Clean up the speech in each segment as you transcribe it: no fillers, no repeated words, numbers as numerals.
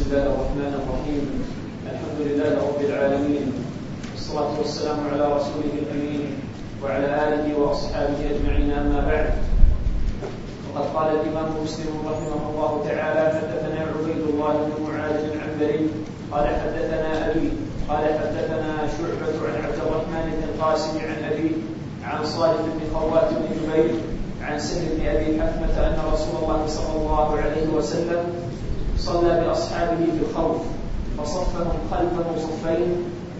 بسم الله الرحمن الرحيم. الحمد لله رب العالمين، والصلاة والسلام على رسوله الأمين وعلى آله وأصحابه أجمعين، أما بعد. وقد قال الإمام مسلم رحمه الله تعالى: حدثنا عبيد الله بن معاذ العنبري قال حدثنا أبي قال حدثنا شعبة عن عبد الرحمن بن القاسم عن أبي عن صالح بن خوات بن جبير عن سهل بن أبي حثمة أن رسول الله صلى الله عليه وسلم صلى بأصحابه بالخوف فصفهم خلفه صفين،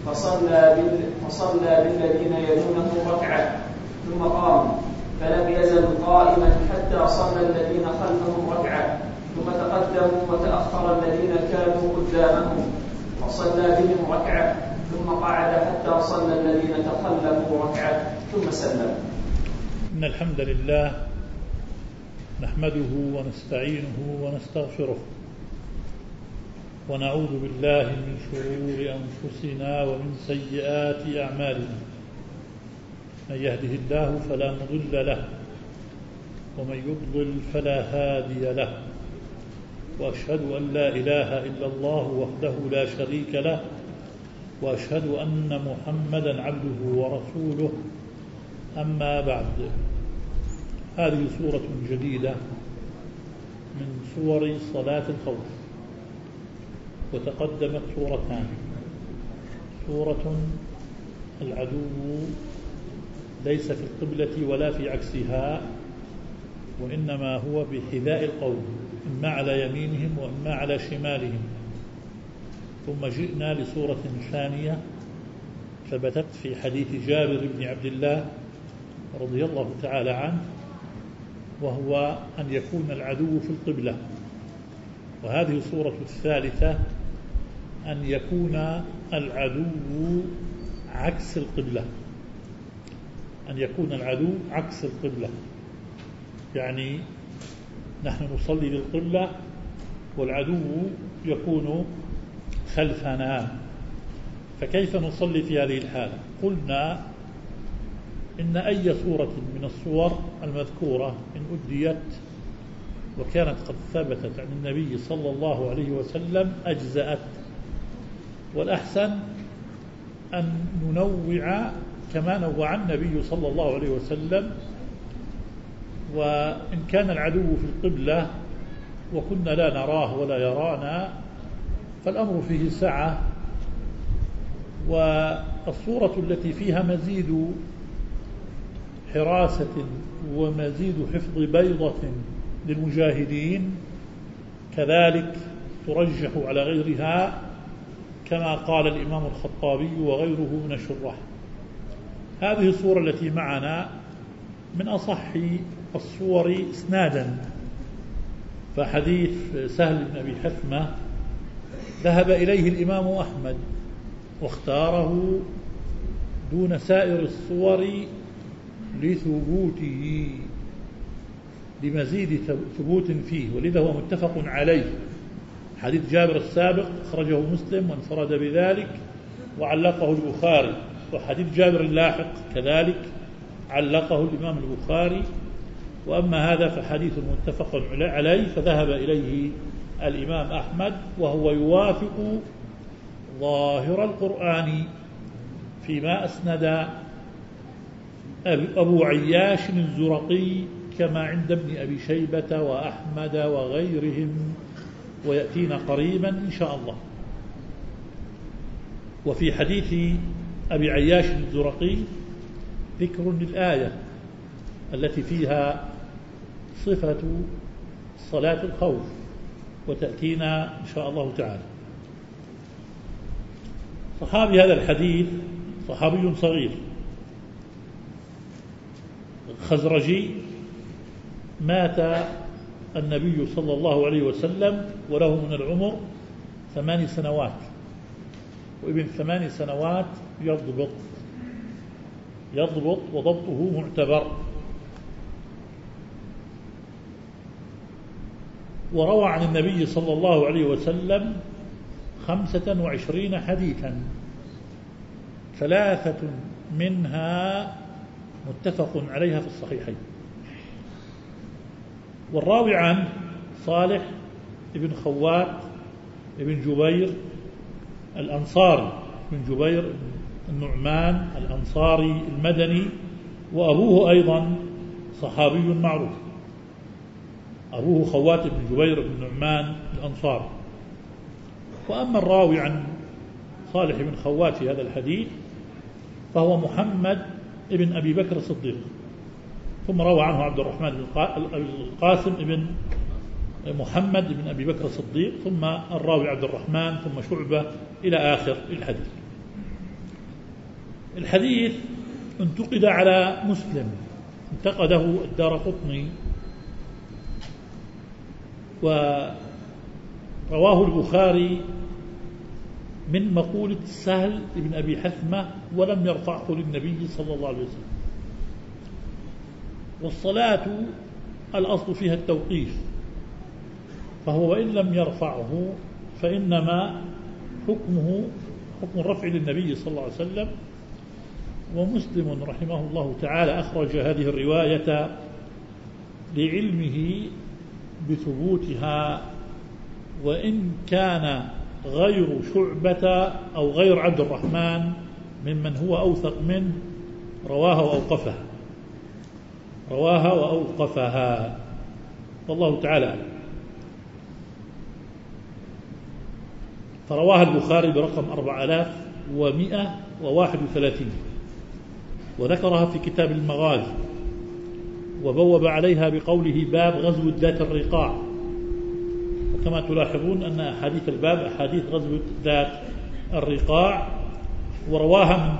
فصلى بالذين يلونه ركعة ثم قام، فلم يزل قائما حتى صلى الذين خلفهم ركعة، ثم تقدموا وتأخر الذين كانوا قدامهم وصلى بهم ركعة، ثم قعد حتى صلى الذين تخلفوا ركعة ثم سلم. إن الحمد لله نحمده ونستعينه ونستغفره ونعوذ بالله من شرور أنفسنا ومن سيئات أعمالنا، من يهده الله فلا مضل له ومن يضلل فلا هادي له، وأشهد أن لا إله إلا الله وحده لا شريك له، وأشهد أن محمدا عبده ورسوله. أما بعد، هذه سورة جديدة من سور صلاة الخوف، وتقدمت سورتان: سورة العدو ليس في القبلة ولا في عكسها، وإنما هو بحذاء القوم، إما على يمينهم وإما على شمالهم. ثم جئنا لسورة ثانية ثبتت في حديث جابر بن عبد الله رضي الله تعالى عنه، وهو أن يكون العدو في القبلة. وهذه السورة الثالثة أن يكون العدو عكس القبلة، أن يكون العدو عكس القبلة، يعني نحن نصلي للقبلة والعدو يكون خلفنا، فكيف نصلي في هذه الحالة؟ قلنا إن أي سورة من السور المذكورة إن أديت وكانت قد ثبتت عن النبي صلى الله عليه وسلم أجزأت، والأحسن أن ننوع كما نوع النبي صلى الله عليه وسلم. وإن كان العدو في القبلة وكنا لا نراه ولا يرانا فالأمر فيه سعة. والصورة التي فيها مزيد حراسة ومزيد حفظ بيضة للمجاهدين كذلك ترجح على غيرها، كما قال الإمام الخطابي وغيره من الشراح. هذه الصورة التي معنا من أصح الصور إسنادا، فحديث سهل بن أبي حثمة ذهب إليه الإمام أحمد واختاره دون سائر الصور لثبوته، لمزيد ثبوت فيه، ولذا هو متفق عليه. حديث جابر السابق أخرجه مسلم وانفرد بذلك وعلقه البخاري، وحديث جابر اللاحق كذلك علقه الإمام البخاري. وأما هذا فحديث متفق عليه فذهب إليه الإمام أحمد، وهو يوافق ظاهر القرآن فيما أسند أبو عياش الزرقي كما عند ابن أبي شيبة وأحمد وغيرهم، ويأتينا قريبا إن شاء الله. وفي حديث أبي عياش الزرقي ذكر للآية التي فيها صفة صلاة الخوف، وتأتينا إن شاء الله تعالى. صحابي هذا الحديث صحابي صغير خزرجي، مات النبي صلى الله عليه وسلم وله من العمر 8 سنوات، وابن 8 سنوات يضبط وضبطه معتبر. وروى عن النبي صلى الله عليه وسلم 25 حديثا، 3 منها متفق عليها في الصحيحين. والراوي عنه صالح ابن خوات بن جبير الأنصاري، بن جبير النعمان الأنصاري المدني، وأبوه أيضا صحابي معروف، أبوه خوات بن جبير بن نعمان الأنصاري. وأما الراوي عن صالح بن خوات في هذا الحديث فهو محمد بن أبي بكر الصديق، ثم روى عنه عبد الرحمن بن القاسم بن محمد بن أبي بكر الصديق، ثم الراوي عبد الرحمن، ثم شعبة، إلى آخر الحديث. الحديث انتقد على مسلم، انتقده الدارقطني، ورواه البخاري من مقولة سهل بن أبي حثمة ولم يرفعه للنبي صلى الله عليه وسلم. والصلاة الأصل فيها التوقيف، فهو وإن لم يرفعه فإنما حكمه حكم الرفع للنبي صلى الله عليه وسلم. ومسلم رحمه الله تعالى أخرج هذه الرواية لعلمه بثبوتها، وإن كان غير شعبة أو غير عبد الرحمن ممن هو أوثق منه رواها وأوقفها، والله تعالى أعلم. فرواها البخاري برقم 4131، وذكرها في كتاب المغازي، وبوب عليها بقوله باب غزوة ذات الرقاع. وكما تلاحظون أن أحاديث الباب أحاديث غزوة ذات الرقاع. ورواها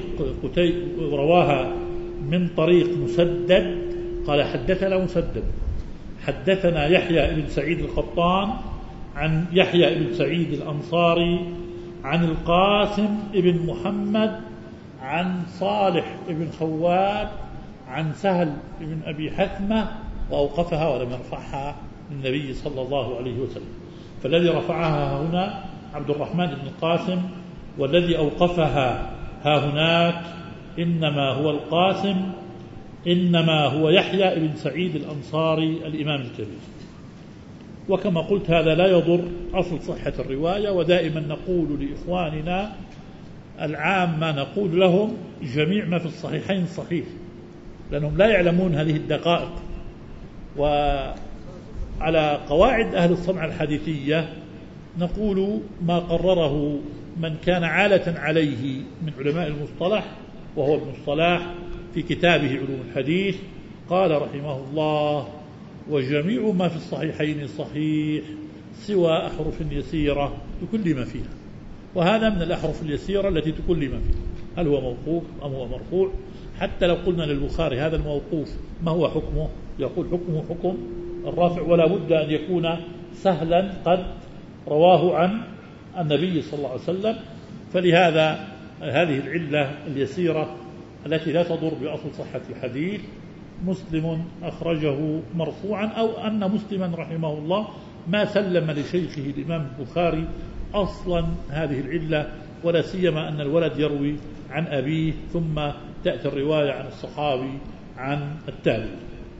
من طريق مسدد قال حدثنا مسدد حدثنا يحيى بن سعيد القطان عن يحيى بن سعيد الأنصاري عن القاسم بن محمد عن صالح بن خوات عن سهل بن أبي حثمة، وأوقفها ولم يرفعها للنبي صلى الله عليه وسلم. فالذي رفعها هنا عبد الرحمن بن القاسم، والذي أوقفها ها هناك إنما هو القاسم، إنما هو يحيى بن سعيد الأنصاري الإمام الكبير. وكما قلت هذا لا يضر أصل صحة الرواية، ودائما نقول لإخواننا العامة نقول لهم جميع ما في الصحيحين صحيح، لأنهم لا يعلمون هذه الدقائق. وعلى قواعد أهل الصنعة الحديثية نقول ما قرره من كان عالة عليه من علماء المصطلح، وهو ابن الصلاح في كتابه علوم الحديث، قال رحمه الله: وجميع ما في الصحيحين صحيح سوى أحرف يسيرة تكلم فيها. وهذا من الأحرف اليسيرة التي تكلم فيها، هل هو موقوف أم هو مرفوع؟ حتى لو قلنا للبخاري هذا الموقوف ما هو حكمه، يقول حكمه حكم الرافع، ولا بد أن يكون سهلا قد رواه عن النبي صلى الله عليه وسلم. فلهذا هذه العلة اليسيرة التي لا تضر بأصل صحة الحديث مسلم أخرجه مرفوعا، أو أن مسلما رحمه الله ما سلم لشيخه الإمام البخاري أصلا هذه العلة، ولا سيما أن الولد يروي عن أبيه ثم تأتي الرواية عن الصحابي عن التابعي.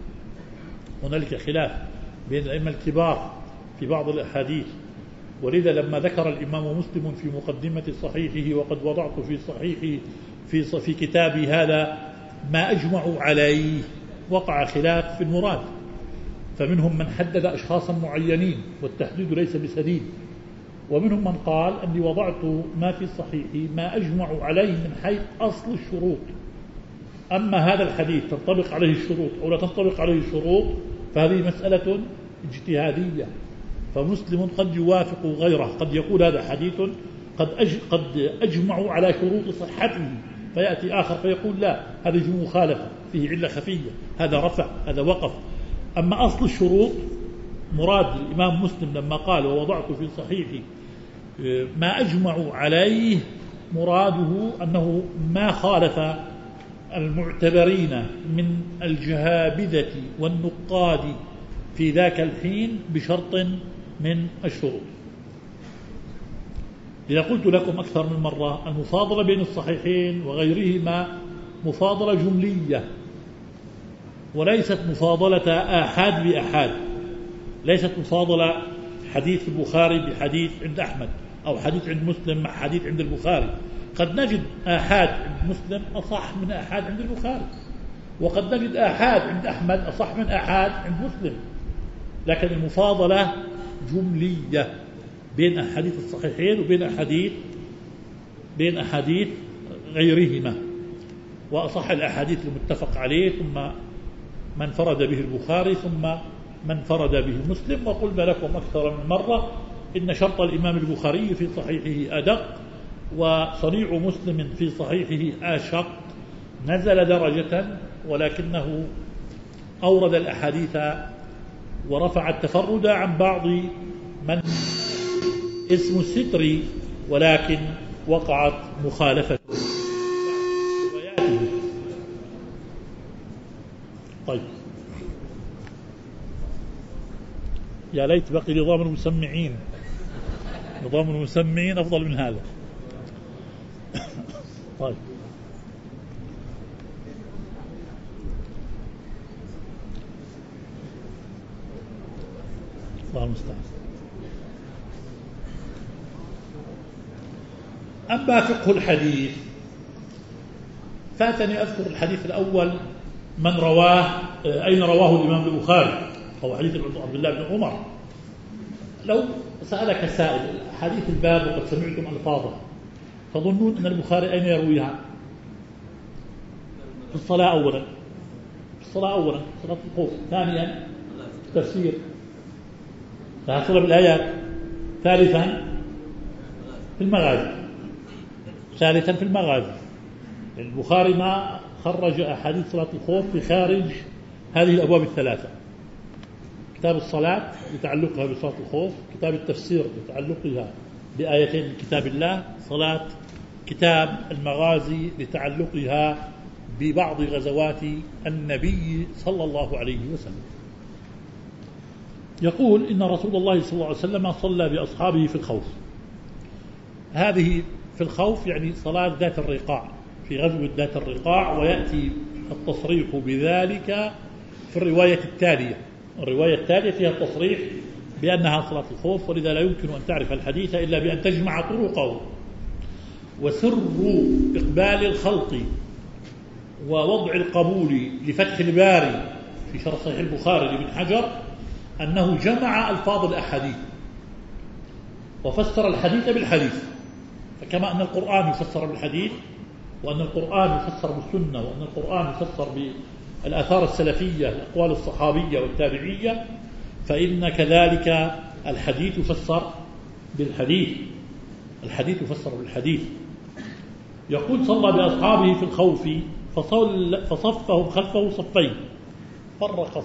هنالك خلاف بين الأئمة الكبار في بعض الأحاديث، ولذا لما ذكر الإمام مسلم في مقدمة صحيحه وقد وضعت في صحيحه في كتابي هذا ما أجمعوا عليه، وقع خلاف في المراد، فمنهم من حدد أشخاصا معينين والتحديد ليس بسديد، ومنهم من قال أني وضعت ما في صحيحي ما أجمعوا عليه من حيث أصل الشروط، أما هذا الحديث تنطبق عليه الشروط أو لا تنطبق عليه الشروط فهذه مسألة اجتهادية. فمسلم قد يوافق غيره، قد يقول هذا حديث قد أجمعوا على شروط صحته، فيأتي آخر فيقول لا هذا فيه مخالفة، فيه علة خفية، هذا رفع، هذا وقف. أما أصل الشروط مراد الإمام مسلم لما قال ووضعت في صحيحي ما أجمعوا عليه، مراده أنه ما خالف المعتبرين من الجهابذة والنقاد في ذاك الحين بشرط من الشروط. إذا قلت لكم أكثر من مرة المفاضلة بين الصحيحين وغيرهما مفاضلة جملية، وليست مفاضلة آحاد بأحاد، ليست مفاضلة حديث البخاري بحديث عند أحمد، أو حديث عند مسلم مع حديث عند البخاري. قد نجد آحاد عند مسلم أصح من آحاد عند البخاري، وقد نجد آحاد عند أحمد أصح من آحاد عند مسلم، لكن المفاضلة جملية بين أحاديث الصحيحين وبين أحاديث غيرهما. وأصح الأحاديث المتفق عليه ثم من فرد به البخاري ثم من فرد به مسلم. وقلنا لكم أكثر من مرة إن شرط الإمام البخاري في صحيحه أدق، وصنيع مسلم في صحيحه أشق، نزل درجة، ولكنه أورد الأحاديث ورفع التفرد عن بعض من اسم الستر، ولكن وقعت مخالفة. طيب، يا ليت بقي نظام المسمعين. نظام المسمعين أفضل من هذا. طيب، الله المستعان. أما فقه الحديث، فاتني أذكر الحديث الأول من رواه، أين رواه الإمام البخاري، أو حديث عبد الله بن عمر. لو سألك سائل حديث الباب وقد سمعتم ألفاظه، تظنون أن البخاري أين يرويها؟ في الصلاة أولا، صلاة الخوف. ثانيا تفسير، تحصل بالآيات. ثالثا في المغازي. البخاري ما خرج أحاديث صلاة الخوف بخارج هذه الأبواب الثلاثة: كتاب الصلاة لتعلقها بصلاة الخوف، كتاب التفسير لتعلقها بآيتين من كتاب الله صلاة، كتاب المغازي لتعلقها ببعض غزوات النبي صلى الله عليه وسلم. يقول إن رسول الله صلى الله عليه وسلم صلى بأصحابه في الخوف. هذه في الخوف يعني صلاة ذات الرقاع، في غزوة ذات الرقاع، ويأتي التصريح بذلك في الرواية التالية. الرواية التالية فيها التصريح بأنها صلاة الخوف، ولذا لا يمكن أن تعرف الحديث إلا بأن تجمع طرقه. وسر إقبال الخلق ووضع القبول لفتح الباري في شرح صحيح البخاري لابن حجر أنه جمع ألفاظ الأحاديث وفسر الحديث بالحديث. فكما أن القرآن يفسر بالحديث، وأن القرآن يفسر بالسنة، وأن القرآن يفسر بالآثار السلفية، الأقوال الصحابية والتابعية، فإن كذلك الحديث يفسر بالحديث. الحديث يفسر بالحديث. يقول صلى بأصحابه في الخوف فصفهم خلفه صفين، فرق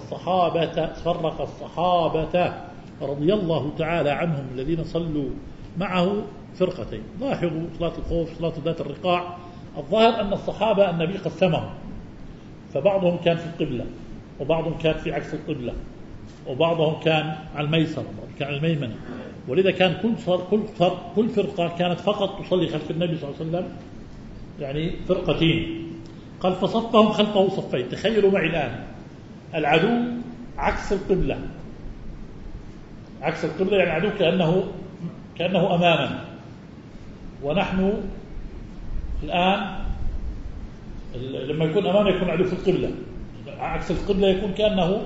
الصحابة رضي الله تعالى عنهم الذين صلوا معه فرقتين. لاحظوا صلاة الخوف، صلاة ذات الرقاع، الظاهر أن الصحابة النبي قسمهم، فبعضهم كان في القبلة، وبعضهم كان في عكس القبلة، وبعضهم كان على الميسر، وبعضهم كان على الميمنة. ولذا كان كل فرقة كانت فقط تصلي خلف النبي صلى الله عليه وسلم، يعني فرقتين. قال فصفهم خلفه صفين. تخيلوا معي الآن العدو عكس القبلة، عكس القبلة يعني العدو كأنه أمامنا، ونحن الآن لما يكون أمامنا يكون عدو في القبلة، عكس القبلة يكون كأنه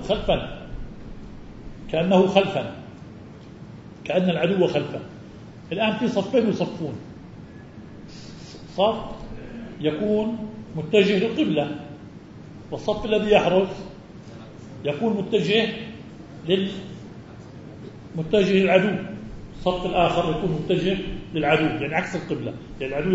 خلفا، كأن العدو خلفا. الآن في صفين يصفون، صف يكون متجه للقبلة، والصف الذي يحرس يكون متجه للعدو. الصف الآخر يكون متجه للعدو، يعني عكس القبلة، يعني العدو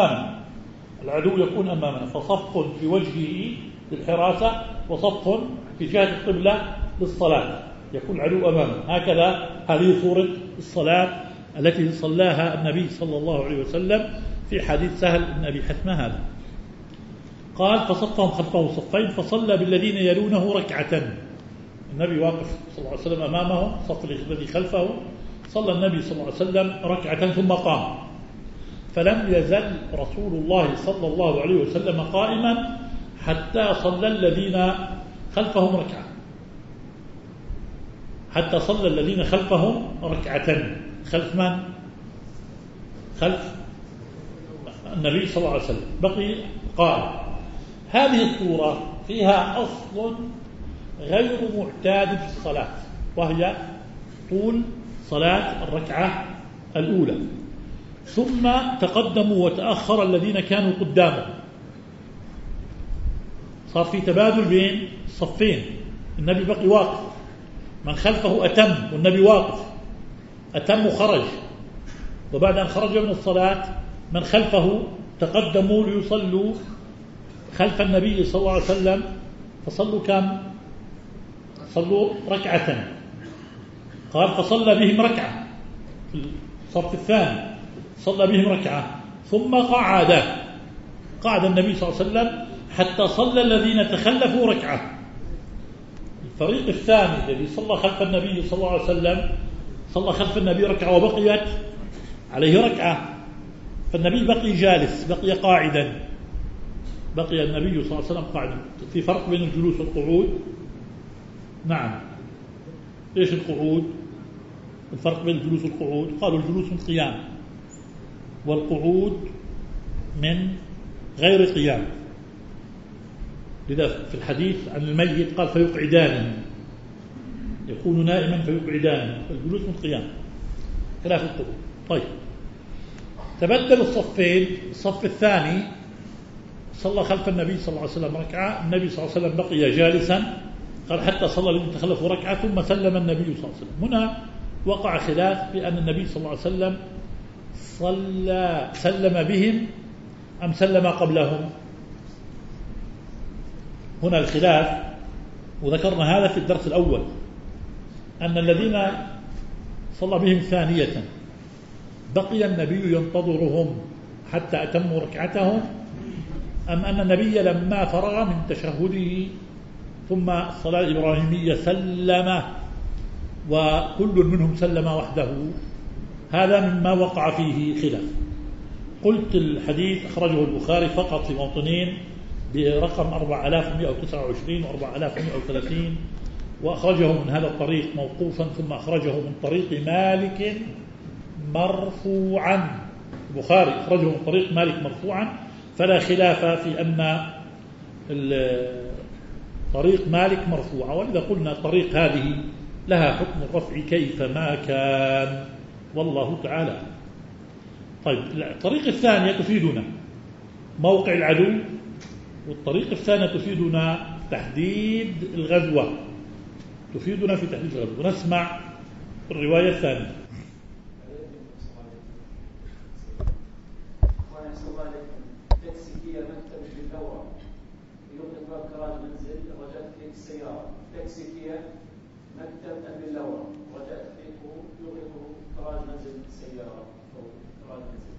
يكون أمامنا، فصف في وجهه للحراسة، وصف في جهة القبلة للصلاة، يكون العدو أمامنا. هكذا هذه صورة الصلاة التي صلاها النبي صلى الله عليه وسلم في حديث سهل بن أبي حثمة هذا. قال فصفهم خلفه صفين، فصلى بالذين يلونه ركعة. النبي واقف صلى الله عليه وسلم أمامه، صف الذي خلفه، صلى النبي صلى الله عليه وسلم ركعة ثم قام. فلم يزل رسول الله صلى الله عليه وسلم قائما حتى صلى الذين خلفهم ركعة، حتى صلى الذين خلفهم ركعة. خلف من؟ خلف النبي صلى الله عليه وسلم. بقي قال هذه الصورة فيها أصل غير معتاد في الصلاة، وهي طول صلاة الركعة الأولى، ثم تقدموا وتأخر الذين كانوا قدامه، صار في تبادل بين الصفين. النبي بقي واقف، من خلفه أتم والنبي واقف، أتم وخرج، وبعد أن خرج من الصلاة من خلفه تقدموا ليصلوا خلف النبي صلى الله عليه وسلم، فصلوا كم؟ صلوا ركعة. قال فصلى بهم ركعة في الصف الثاني، صلى بهم ركعة ثم قعد النبي صلى الله عليه وسلم حتى صلى الذين تخلفوا ركعة. الفريق الثاني الذي صلى خلف النبي صلى الله عليه وسلم صلى خلف النبي ركعة وبقيت عليه ركعة، فالنبي بقي جالس، بقي قاعدا، بقي النبي صلى الله عليه وسلم قاعدا. في فرق بين الجلوس والقعود؟ نعم. ايش القعود؟ الفرق بين الجلوس والقعود؟ قالوا الجلوس من قيام، والقعود من غير قيام. لذا في الحديث عن الميت قال فيقعدانه، يكون نائما فيقعدانه، الجلوس من قيام خلاف القعود. طيب، تبدل الصفين. الصف الثاني صلى خلف النبي صلى الله عليه وسلم ركعة، النبي صلى الله عليه وسلم بقي جالسا، قال حتى صلى المتخلف ركعة ثم سلم النبي صلى الله عليه وسلم. هنا وقع خلاف بأن النبي صلى الله عليه وسلم سلم بهم أم سلم قبلهم. هنا الخلاف، وذكرنا هذا في الدرس الأول، أن الذين صلى بهم ثانية بقي النبي ينتظرهم حتى أتموا ركعتهم، أم أن النبي لما فرغ من تشهده ثم الصلاة الإبراهيمية سلم وكل منهم سلم وحده. هذا مما وقع فيه خلاف. قلت الحديث أخرجه البخاري فقط في موطنين برقم 4129 و4130، وأخرجه من هذا الطريق موقوفا، ثم أخرجه من طريق مالك مرفوعا. البخاري أخرجه من طريق مالك مرفوعا، فلا خلاف في أن طريق مالك مرفوعة، ولذا قلنا الطريق هذه لها حكم الرفع كيفما كان، والله تعالى. طيب، الطريق الثانية تفيدنا موقع العدو، والطريق الثانية تفيدنا تحديد الغزوة، تفيدنا في تحديد الغزوة. نسمع الرواية الثانية. مكتب أبي اللورة وجاءت فيكم يغلقه كراج منزل السيارة أو كراج منزل.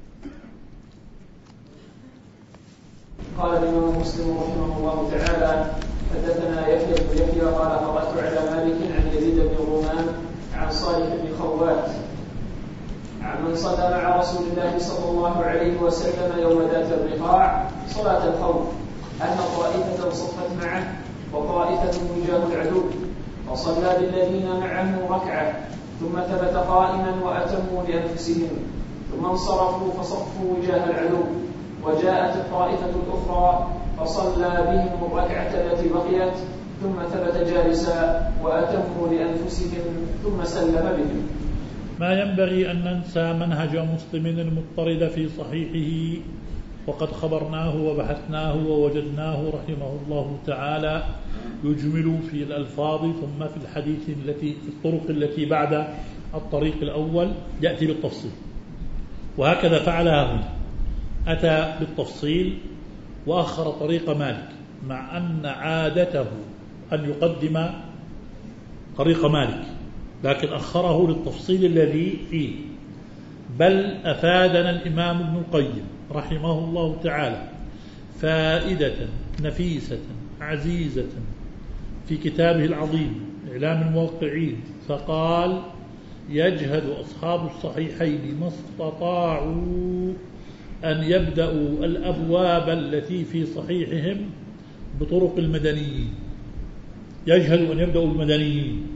قال الإمام مسلم رحمه الله تعالى حدثنا يحيى بن يحيى قال قرأت على مالك عن يزيد بن رومان عن صالح بن خوات عن من صلى مع رسول الله صلى الله عليه وسلم يوم ذات الرقاع صلاة الخوف أن طائفة صفت معه وطائفة وجاه العدو، فصلى بالذين معه ركعة ثم ثبت قائما وأتموا لأنفسهم، ثم انصرفوا فصفوا وجاه العدو، وجاءت الطائفة الأخرى فصلى بهم الركعة التي بقيت ثم ثبت جالسا وأتموا لأنفسهم ثم سلم بهم. ما ينبغي أن ننسى منهج مسلم المضطرد في صحيحه، وقد خبرناه وبحثناه ووجدناه رحمه الله تعالى يجمل في الألفاظ ثم في الحديث في الطرق التي بعد الطريق الأول يأتي بالتفصيل، وهكذا فعلها هنا، أتى بالتفصيل وأخر طريق مالك، مع أن عادته أن يقدم طريق مالك، لكن أخره للتفصيل الذي فيه. بل أفادنا الإمام ابن القيم رحمه الله تعالى فائدة نفيسة عزيزة في كتابه العظيم إعلام الموقعين، فقال: يجهد أصحاب الصحيحين ما استطاعوا أن يبدأوا الأبواب التي في صحيحهم بطرق المدنيين، يجهد أن يبدأوا بالمدنيين،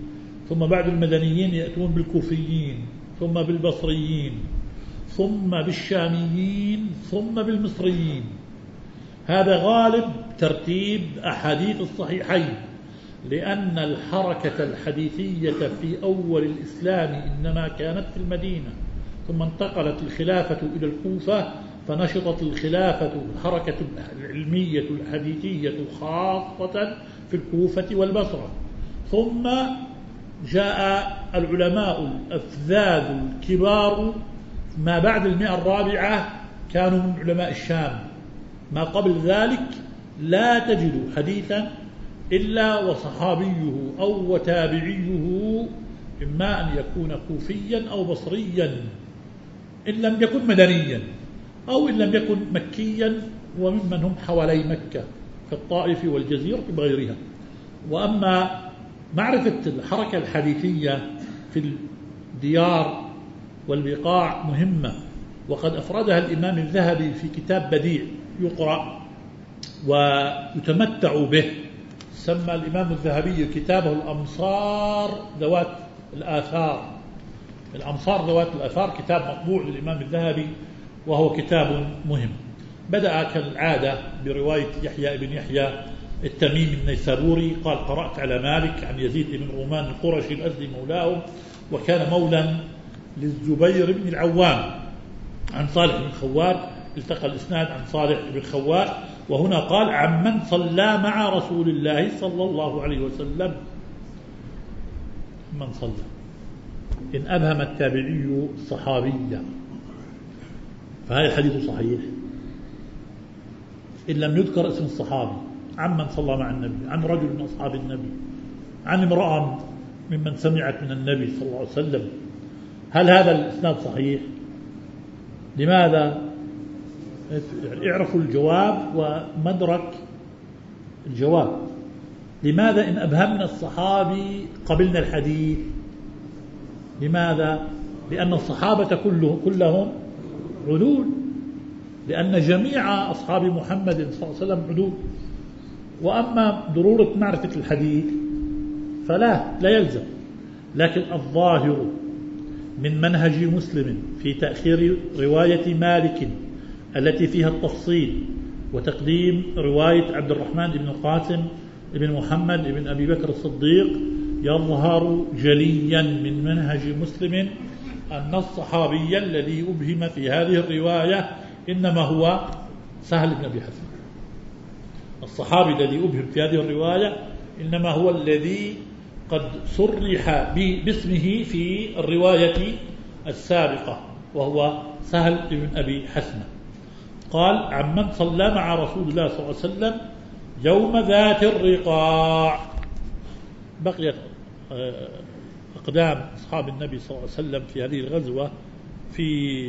ثم بعد المدنيين يأتون بالكوفيين، ثم بالبصريين، ثم بالشاميين، ثم بالمصريين. هذا غالب ترتيب أحاديث الصحيحين، لأن الحركة الحديثية في أول الإسلام إنما كانت في المدينة، ثم انتقلت الخلافة إلى الكوفة، فنشطت الخلافة الحركة العلمية الحديثية خاصة في الكوفة والبصرة. ثم جاء العلماء الأفذاذ الكبار ما بعد 100 كانوا من علماء الشام. ما قبل ذلك لا تجد حديثا إلا وصحابيه أو وتابعيه إما أن يكون كوفيا أو بصريا، إن لم يكن مدنيا، أو إن لم يكن مكيا وممن هم حوالي مكة كالطائف والجزيرة وغيرها. وأما معرفة الحركة الحديثية في الديار والبقاع مهمة، وقد أفردها الإمام الذهبي في كتاب بديع يقرأ ويتمتع به. سمى الإمام الذهبي كتابه الأمصار ذوات الآثار. الأمصار ذوات الآثار كتاب مطبوع للإمام الذهبي، وهو كتاب مهم. بدأ كالعادة برواية يحيى بن يحيى التميمي النيسابوري قال: قرأت على مالك عن يزيد بن رومان القرشي الأزدي مولاه، وكان مولا للزبير بن العوام، عن صالح بن خوات. التقى الإسناد عن صالح بن خوات، وهنا قال: عمن صلى مع رسول الله صلى الله عليه وسلم. من صلى، إن أبهم التابعي صحابيا فهذا الحديث صحيح. إن لم يذكر اسم الصحابي، عمن صلى مع النبي، عن رجل من أصحاب النبي، عن امرأة ممن سمعت من النبي صلى الله عليه وسلم، هل هذا الإسناد صحيح؟ لماذا؟ يعني اعرفوا الجواب ومدرك الجواب. لماذا إن أبهمنا الصحابي قبلنا الحديث؟ لماذا؟ لأن الصحابة كلهم عدول، لأن جميع أصحاب محمد صلى الله عليه وسلم عدول. وأما ضرورة معرفة الحديث فلا يلزم. لكن الظاهر من منهج مسلم في تأخير رواية مالك التي فيها التفصيل وتقديم رواية عبد الرحمن بن القاسم بن محمد بن أبي بكر الصديق، يظهر جليا من منهج مسلم أن الصحابي الذي أبهم في هذه الرواية إنما هو سهل بن أبي حثمة. الصحابي الذي أبهم في هذه الرواية إنما هو الذي قد صرح باسمه في الرواية السابقة، وهو سهل بن أبي حثمة. قال: عمن صلى مع رسول الله صلى الله عليه وسلم يوم ذات الرقاع. بقيت أقدام أصحاب النبي صلى الله عليه وسلم في هذه الغزوة في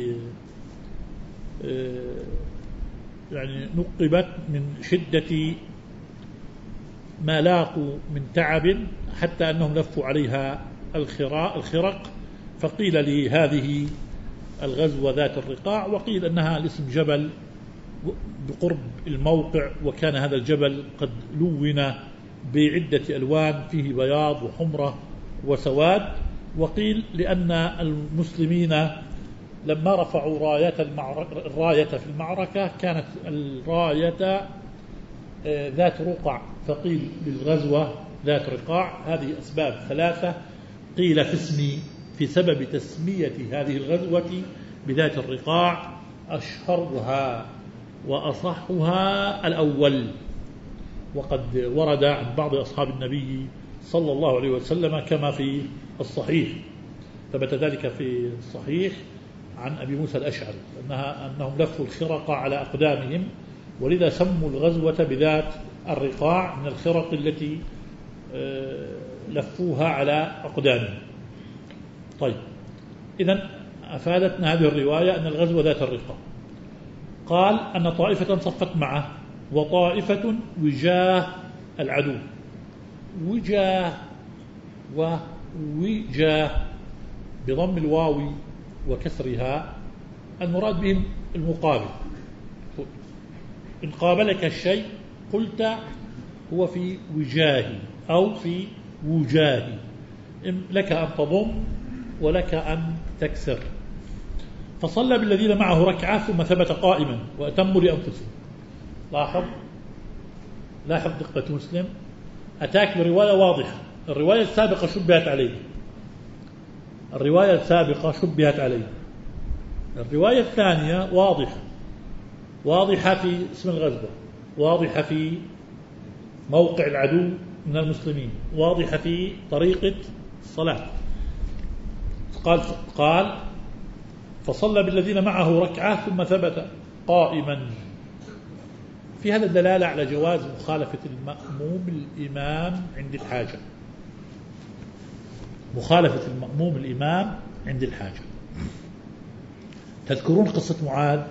يعني نقبت من شدة ما لاقوا من تعب، حتى أنهم لفوا عليها الخرق. فقيل لهذه الغزوة ذات الرقاع، وقيل أنها الاسم جبل بقرب الموقع، وكان هذا الجبل قد لون بعدة ألوان فيه بياض وحمرة وسواد. وقيل لأن المسلمين لما رفعوا الراية في المعركة كانت الراية ذات رقع، فقيل للغزوة ذات رقاع. هذه أسباب ثلاثة قيل في سبب تسمية هذه الغزوة بذات الرقاع. أشهرها وأصحها الأول، وقد ورد عن بعض أصحاب النبي صلى الله عليه وسلم كما في الصحيح، ثبت ذلك في الصحيح عن أبي موسى الأشعري أنهم لفوا الخرق على أقدامهم، ولذا سموا الغزوة بذات الرقاع من الخرق التي لفوها على أقدامهم. طيب، إذن أفادتنا هذه الرواية أن الغزوة ذات الرقاع. قال أن طائفة صفت معه وطائفة وجاه العدو. وجاه ووجاه بضم الواو وكسرها، المراد بهم المقابل. إن قابلك الشيء قلت هو في وجاهي أو في وجاهي، لك أن تضم ولك أن تكسر. فصلى بالذين معه ركعة ثم ثبت قائما وأتموا لأنفسهم. لاحظ دقة مسلم، أتاك برواية واضحة. الرواية السابقة شبهت عليه. الرواية الثانية واضحة في اسم الغزوة، واضحة في موقع العدو من المسلمين، واضحة في طريقة الصلاة. قال فصلى بالذين معه ركعة ثم ثبت قائما. في هذا الدلالة على جواز مخالفة المأموم الإمام عند الحاجة. تذكرون قصة معاذ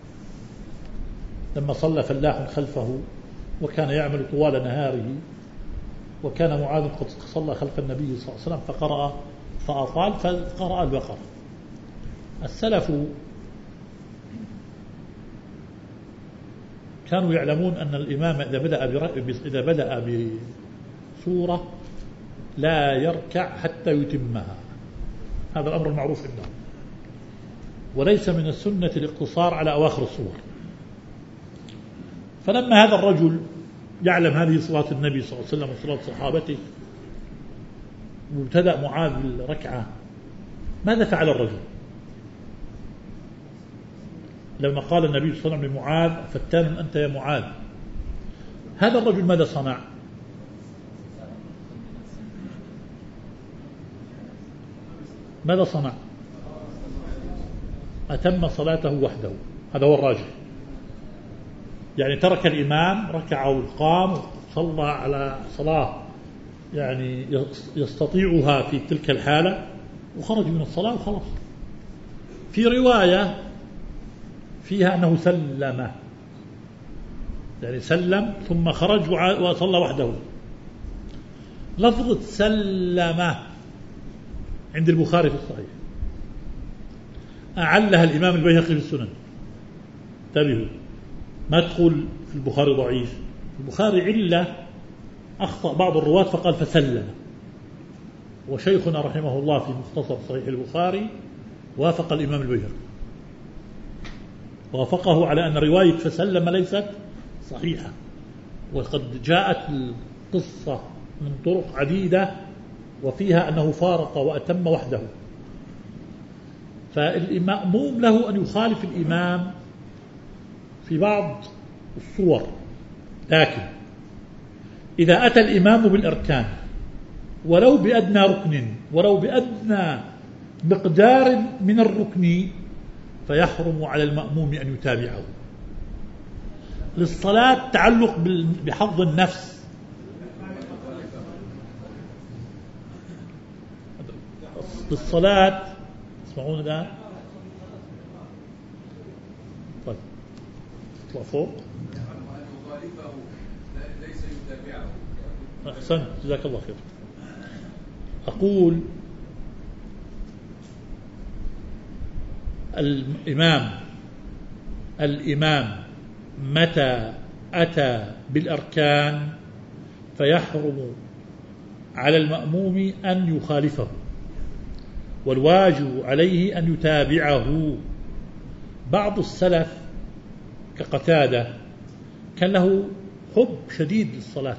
لما صلى فلاح خلفه وكان يعمل طوال نهاره، وكان معاذ قد صلى خلف النبي صلى الله عليه وسلم فقرأ فأطال فقرأ البقرة. السلف كانوا يعلمون أن الإمام إذا بدأ بسورة لا يركع حتى يتمها، هذا الأمر المعروف عندهم، وليس من السنة الاقتصار على أواخر السور. فلما هذا الرجل يعلم هذه صلاة النبي صلى الله عليه وسلم وصلاة صحابته وابتدأ معاذ بالركعة، ماذا فعل الرجل؟ لما قال النبي صلى الله عليه وسلم لمعاذ فتان أنت يا معاذ، هذا الرجل ماذا صنع؟ أتم صلاته وحده، هذا هو الراجح. يعني ترك الإمام، ركع وقام صلى على صلاة يعني يستطيعها في تلك الحالة وخرج من الصلاة وخلص. في رواية فيها أنه سلم ثم خرج وصلى وحده. لفظة سلم عند البخاري في الصحيح، أعلها الإمام البيهقي في السنن. انتبهوا، ما تقول في البخاري ضعيف، البخاري علة أخطأ بعض الرواة فقال فسلم، وشيخنا رحمه الله في مختصر صحيح البخاري وافق الإمام البيهقي، وافقه على أن رواية فسلم ليست صحيحة، وقد جاءت القصة من طرق عديدة وفيها أنه فارق وأتم وحده. فالمأموم له أن يخالف الإمام في بعض الصور، لكن إذا أتى الإمام بالأركان ولو بأدنى ركن ولو بأدنى مقدار من الركن فيحرم على المأموم أن يتابعه. للصلاة تعلق بحظ النفس، للصلاة اسمعون الآن. طيب اطلع فوق. أحسنت جزاك الله خير. أقول الإمام متى أتى بالأركان فيحرم على المأموم أن يخالفه، والواجب عليه أن يتابعه. بعض السلف كقتادة كان له حب شديد للصلاة،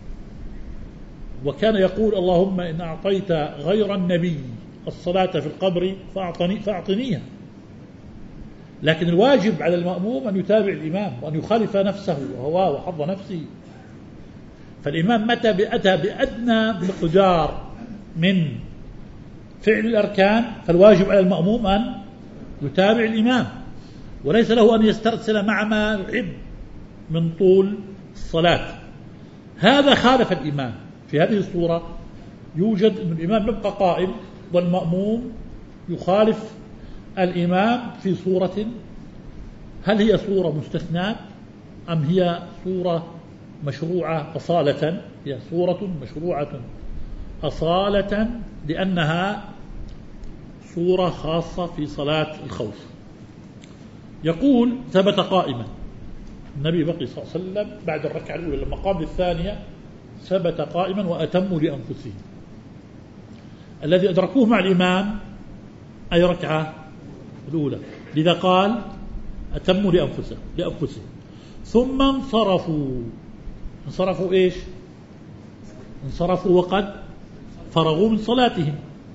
وكان يقول اللهم إن أعطيت غير النبي الصلاة في القبر فأعطنيها. لكن الواجب على المأموم أن يتابع الإمام وأن يخالف نفسه وهواه وحظ نفسه. فالإمام متى أتى بأدنى مقدار من فعل الأركان فالواجب على المأموم أن يتابع الإمام، وليس له أن يسترسل مع ما يحب من طول الصلاة. هذا خالف الإمام في هذه الصورة. يوجد أن الإمام يبقى قائم والمأموم يخالف الإمام في صورة، هل هي صورة مستثناة أم هي صورة مشروعة أصالة؟ هي صورة مشروعة أصالة لأنها صورة خاصة في صلاة الخوف. يقول ثبت قائما، النبي بقي صلى الله عليه وسلم بعد الركعة الأولى لما قام للثانية ثبت قائما وأتموا لأنفسهم. الذي أدركوه مع الإمام أي ركعة الأولى، لذا قال أتموا لأنفسهم. ثم انصرفوا إيش؟ انصرفوا وقد فرغوا من صلاتهم،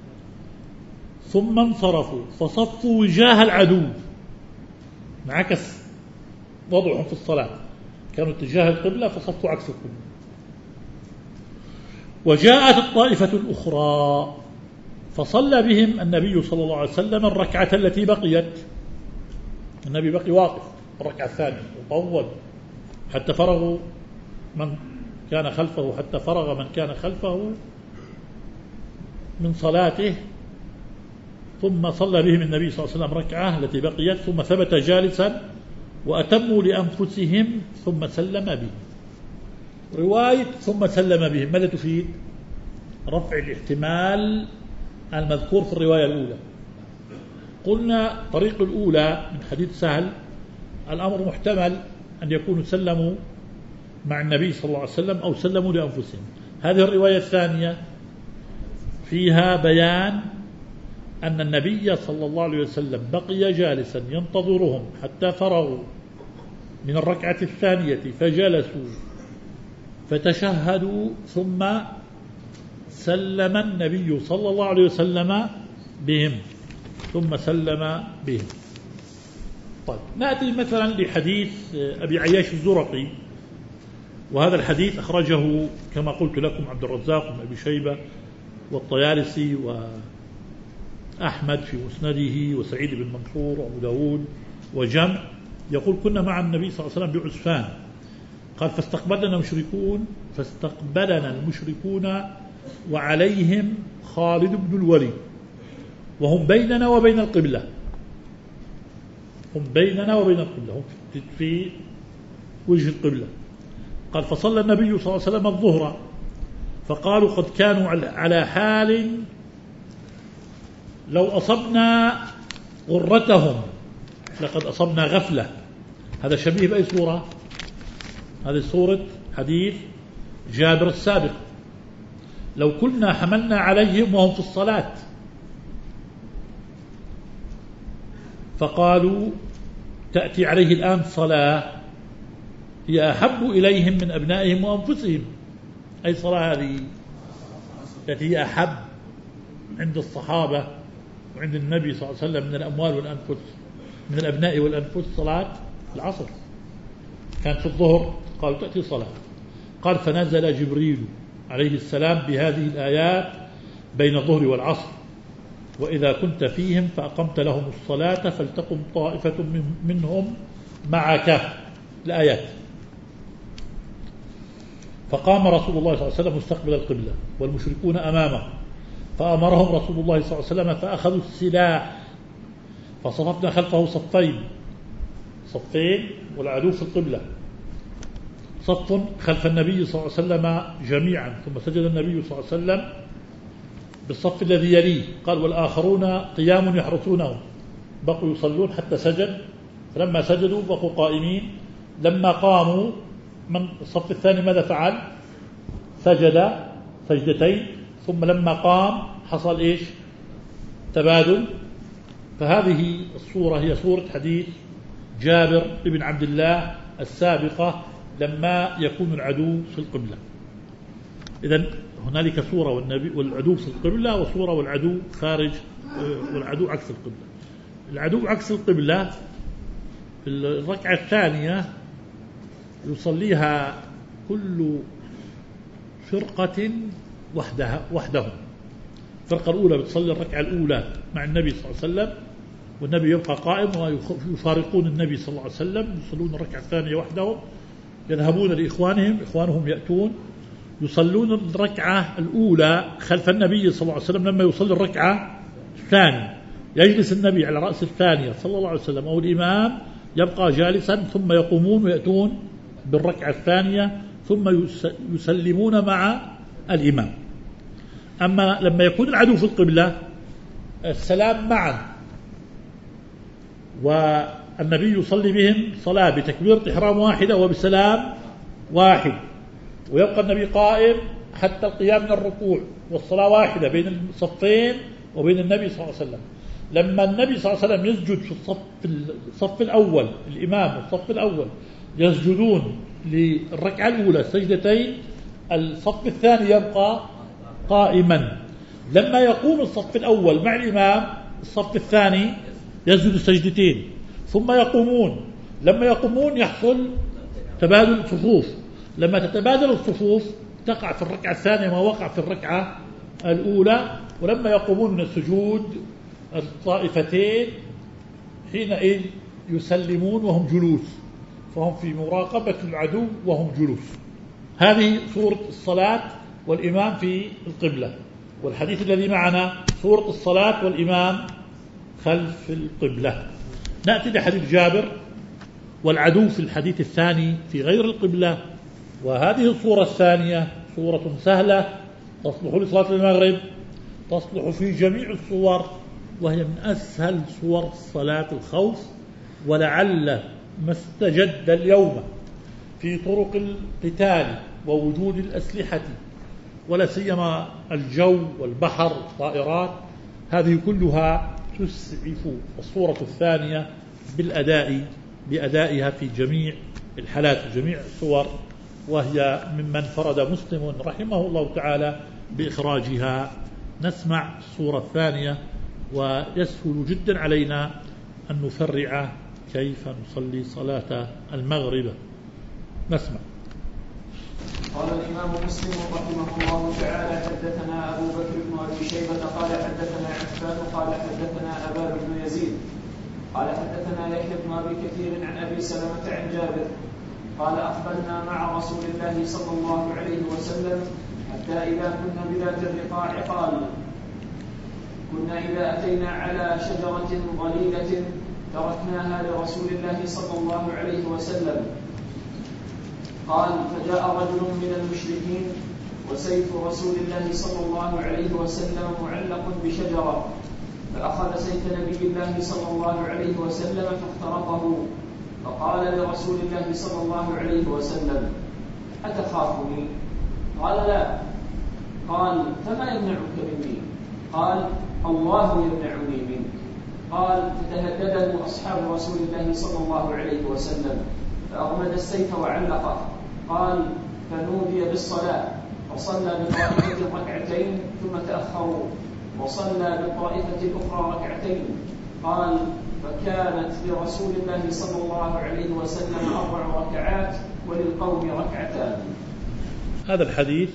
ثم انصرفوا فصفوا وجاه العدو، انعكس وضعهم في الصلاة، كانوا اتجاه القبلة فصفوا عكس القبلة. وجاءت الطائفة الأخرى فصلى بهم النبي صلى الله عليه وسلم الركعة التي بقيت. النبي بقي واقف الركعة الثانية وطول حتى فرغوا من كان خلفه، حتى فرغ من كان خلفه من صلاته، ثم صلى بهم النبي صلى الله عليه وسلم ركعة التي بقيت، ثم ثبت جالسا وأتموا لأنفسهم ثم سلم بهم. رواية ثم سلم بهم ماذا تفيد؟ رفع الاحتمال المذكور في الرواية الأولى. قلنا طريق الأولى من حديث سهل الأمر محتمل أن يكونوا سلموا مع النبي صلى الله عليه وسلم أو سلموا لأنفسهم. هذه الرواية الثانية فيها بيان أن النبي صلى الله عليه وسلم بقي جالسا ينتظرهم حتى فرغوا من الركعة الثانية فجلسوا فتشهدوا، ثم سلم النبي صلى الله عليه وسلم بهم، ثم سلم بهم. طيب نأتي مثلا لحديث أبي عياش الزرقي، وهذا الحديث أخرجه كما قلت لكم عبد الرزاق بن أبي شيبة والطيالسي وأحمد في مسنده وسعيد بن منصور وأبو داود وجمع. يقول كنا مع النبي صلى الله عليه وسلم بعسفان، قال فاستقبلنا المشركون وعليهم خالد بن الوليد وهم بيننا وبين القبلة، هم في وجه القبلة. قال فصلى النبي صلى الله عليه وسلم الظهر، فقالوا قد كانوا على حال لو أصبنا غرتهم لقد أصبنا غفلة. هذا شبيه بأي صورة؟ هذه صورة حديث جابر السابق، لو كنا حملنا عليهم وهم في الصلاة. فقالوا تأتي عليه الآن صلاة هي أحب إليهم من أبنائهم وأنفسهم. أي صلاة هذه التي هي أحب عند الصحابة وعند النبي صلى الله عليه وسلم من الأموال والأنفس، من الأبناء والأنفس؟ صلاة العصر. كانت في الظهر قالوا تأتي صلاة. قال فنزل جبريل عليه السلام بهذه الآيات بين الظهر والعصر، وإذا كنت فيهم فأقمت لهم الصلاة فلتقم طائفة منهم معك. الآيات. فقام رسول الله صلى الله عليه وسلم مستقبل القبلة والمشركون أمامه، فأمرهم رسول الله صلى الله عليه وسلم فأخذوا السلاح، فصففنا خلفه صفين والعدو في القبلة، صف خلف النبي صلى الله عليه وسلم جميعا، ثم سجد النبي صلى الله عليه وسلم بالصف الذي يليه. قال والآخرون قيام يحرسونه، بقوا يصلون حتى سجد، فلما سجدوا بقوا قائمين. لما قاموا من الصف الثاني ماذا فعل؟ سجد سجدتين، ثم لما قام حصل إيش؟ تبادل. فهذه الصورة هي صورة حديث جابر بن عبد الله السابقة لما يكون العدو في القبلة. إذن هنالك صورة والعدو في القبلة، وصورة والعدو خارج، والعدو عكس القبلة. العدو عكس القبلة في الركعة الثانية يصليها كل فرقة وحدهم. الفرقة الأولى بتصلي الركعة الأولى مع النبي صلى الله عليه وسلم، والنبي يبقى قائم، ويفارقون النبي صلى الله عليه وسلم يصلون الركعة الثانية وحدهم، يذهبون لإخوانهم، إخوانهم يأتون يصلون الركعة الأولى خلف النبي صلى الله عليه وسلم. لما يصلي الركعة الثانية يجلس النبي على رأس الثانية صلى الله عليه وسلم، أو الإمام يبقى جالسا، ثم يقومون ويأتون بالركعة الثانية، ثم يسلمون مع الإمام. أما لما يكون العدو في القبلة السلام معا، والنبي يصلي بهم صلاة بتكبيرة إحرام واحدة وبسلام واحد، ويبقى النبي قائم حتى القيام من الركوع، والصلاة واحدة بين الصفين وبين النبي صلى الله عليه وسلم. لما النبي صلى الله عليه وسلم يسجد في الصف الأول، الإمام والصف الأول يسجدون للركعة الأولى سجدتين، الصف الثاني يبقى قائما. لما يقوم الصف الأول مع الإمام، الصف الثاني يسجد سجدتين ثم يقومون. لما يقومون يحصل تبادل الصفوف، لما تتبادل الصفوف تقع في الركعة الثانية ما وقع في الركعة الأولى. ولما يقومون من السجود الطائفتين حينئذ يسلمون وهم جلوس، فهم في مراقبة العدو وهم جلوس. هذه صورة الصلاة والإمام في القبلة. والحديث الذي معنا صورة الصلاة والإمام خلف القبلة. نأتي لحديث جابر والعدو في الحديث الثاني في غير القبلة. وهذه الصورة الثانية صورة سهلة تصلح لصلاة المغرب، تصلح في جميع الصور، وهي من أسهل صور صلاة الخوف. ولعل ما استجد اليوم في طرق القتال ووجود الأسلحة ولا سيما الجو والبحر والطائرات، هذه كلها تسعف الصورة الثانية بأدائها في جميع الحالات جميع الصور، وهي ممن فرد مسلم رحمه الله تعالى بإخراجها. نسمع الصورة الثانية ويسهل جدا علينا أن نفرع كيف نصلي صلاة المغرب. نسمع. قال الإمام مسلم رحمه الله تعالى: حدثنا أبو بكر بن أبي شيبة قال حدثنا عفان قال حدثنا أبان بن يزيد قال حدثنا يحيى بن أبي كثير عن أبي سلمة عن جابر قال: أقبلنا مع رسول الله صلى الله عليه وسلم حتى إذا كنا بذات الرقاع قال: كنا إذا أتينا على شجرة ظليلة تركناها لرسول الله صلى الله عليه وسلم. قال: فجاء رجل من المشركين وسيف رسول الله صلى الله عليه وسلم معلق بشجرة، فأخذ سيف نبي الله صلى الله عليه وسلم فاخترقه، فقال لرسول الله صلى الله عليه وسلم: أتخافني؟ قال: لا. قال: فما يمنعك مني؟ قال: الله يمنعني منك. قال: فتهدده أصحاب رسول الله صلى الله عليه وسلم فأغمد السيف وعلقه. قال: فنودي بالصلاة فصلى بطائفة ركعتين ثم تأخروا وصلى بالطائفة الأخرى ركعتين. قال: فكانت لرسول الله صلى الله عليه وسلم 4 ركعات وللقوم ركعتان. هذا الحديث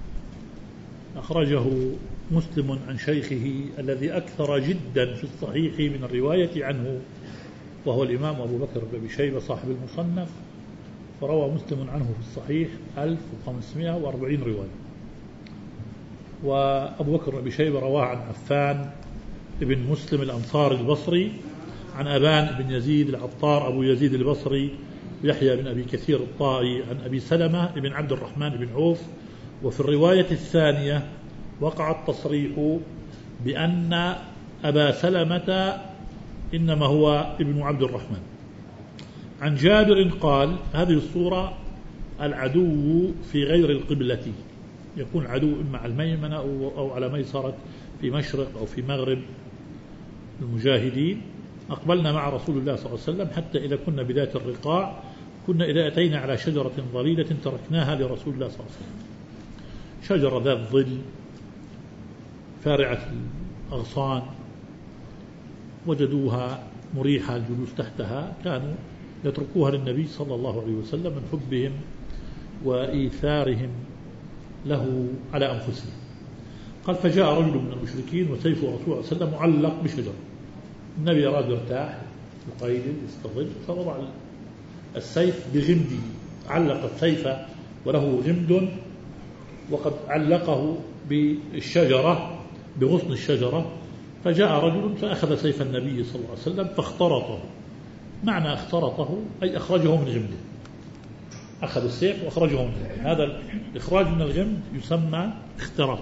أخرجه مسلم عن شيخه الذي أكثر جدا في الصحيح من الرواية عنه، وهو الإمام أبو بكر بن أبي شيبة صاحب المصنف، فروى مسلم عنه في الصحيح 1540 رواية. وأبو بكر بن أبي شيبة رواه عن عفان ابن مسلم الأنصاري البصري، عن أبان بن يزيد العطار أبو يزيد البصري، يحيى بن أبي كثير الطائي، عن أبي سلمة بن عبد الرحمن بن عوف. وفي الرواية الثانية وقع التصريح بأن أبا سلمة إنما هو ابن عبد الرحمن. عن جابر قال: هذه الصورة العدو في غير القبلة، يكون عدو إما على الميمنة أو على ميسرة في مشرق أو في مغرب المجاهدين. أقبلنا مع رسول الله صلى الله عليه وسلم حتى إذا كنا بذات الرقاع، كنا إذا أتينا على شجرة ظليلة تركناها لرسول الله صلى الله عليه وسلم. شجرة ذات ظل فارعة الأغصان، وجدوها مريحة الجلوس تحتها، كانوا يتركوها للنبي صلى الله عليه وسلم من حبهم وإيثارهم له على أنفسهم. قال: فجاء رجل من المشركين وسيف رسول الله صلى الله عليه وسلم معلق بشجرة. النبي أراد يرتاح يقيل يستظل، فوضع السيف بغمده، علق السيف وله غمد، وقد علقه بالشجرة بغصن الشجرة. فجاء رجل فأخذ سيف النبي صلى الله عليه وسلم فاخترطه. معنى اخترطه أي أخرجه من غمده، أخذ السيف وأخرجه من غمده. هذا الإخراج من الغمد يسمى اختراط.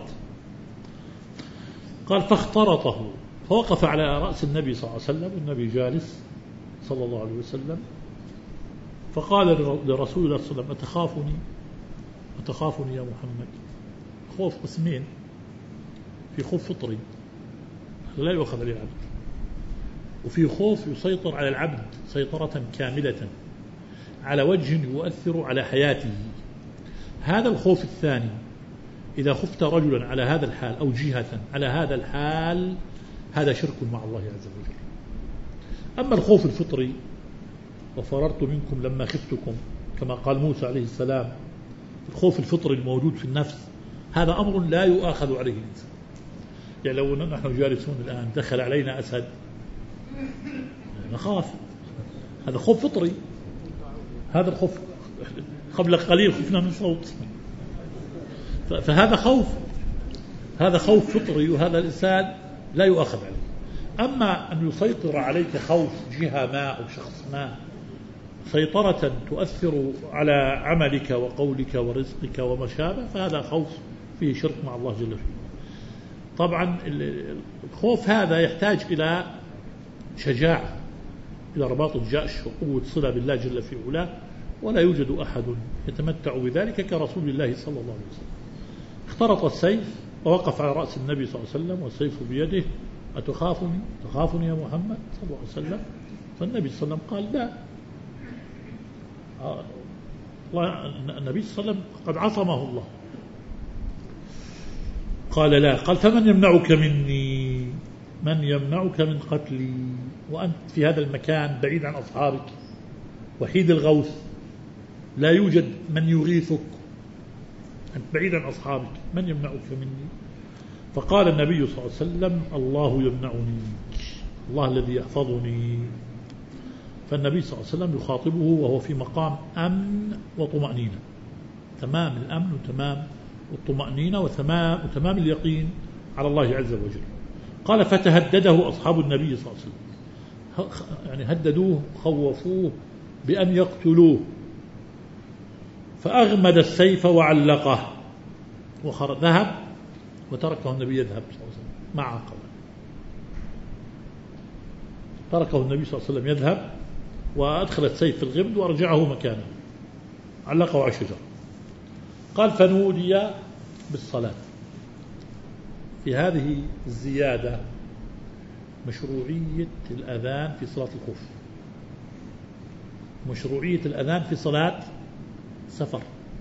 قال: فاخترطه، فوقف على رأس النبي صلى الله عليه وسلم، النبي جالس صلى الله عليه وسلم، فقال لرسول الله صلى الله عليه وسلم: أتخافني يا محمد؟ خوف قسمين، في خوف فطري لا يؤخذ عليه العبد، وفي خوف يسيطر على العبد سيطرة كاملة على وجه يؤثر على حياته. هذا الخوف الثاني إذا خفت رجلا على هذا الحال أو جهة على هذا الحال هذا شرك مع الله عز وجل. أما الخوف الفطري وفررت منكم لما خفتكم كما قال موسى عليه السلام، الخوف الفطري الموجود في النفس هذا أمر لا يؤاخذ عليه الإنسان. يعني لو نحن جالسون الآن دخل علينا أسد نخاف، هذا خوف فطري. هذا الخوف قبل قليل خفنا من صوت، فهذا خوف، هذا خوف فطري، وهذا الإنسان لا يؤاخذ عليه. أما أن يسيطر عليك خوف جهة ما أو شخص ما سيطرة تؤثر على عملك وقولك ورزقك وما شابه، فهذا خوف فيه شرك مع الله جل وعلا. طبعا الخوف هذا يحتاج إلى شجاعة، إلى رباط الجأش وقوة صلة بالله جل في علاه، ولا يوجد أحد يتمتع بذلك كرسول الله صلى الله عليه وسلم. اخترط السيف ووقف على رأس النبي صلى الله عليه وسلم والسيف بيده، أتخافني يا محمد صلى الله عليه وسلم؟ فالنبي صلى الله عليه وسلم قال لا، النبي صلى الله عليه وسلم قد عصمه الله. قال لا، قال فمن يمنعك مني؟ من يمنعك من قتلي وأنت في هذا المكان بعيد عن أصحابك وحيد الغوث، لا يوجد من يغيثك، أنت بعيد عن أصحابك، من يمنعك مني؟ فقال النبي صلى الله عليه وسلم الله يمنعني، الله الذي يحفظني. فالنبي صلى الله عليه وسلم يخاطبه وهو في مقام أمن وطمأنينة، تمام الأمن وتمام الطمأنينة وتمام اليقين على الله عز وجل. قال فتهدده أصحاب النبي صلى الله عليه وسلم، يعني هددوه خوفوه بأن يقتلوه، فأغمد السيف وعلقه ذهب وتركه النبي يذهب صلى الله عليه وسلم مع عقبه، تركه النبي صلى الله عليه وسلم يذهب وأدخل السيف في الغمد وأرجعه مكانه، علقه على الشجر. قال فنودي بالصلاة. في هذه الزيادة مشروعية الأذان في صلاة الخوف، مشروعية الأذان في صلاة سفر.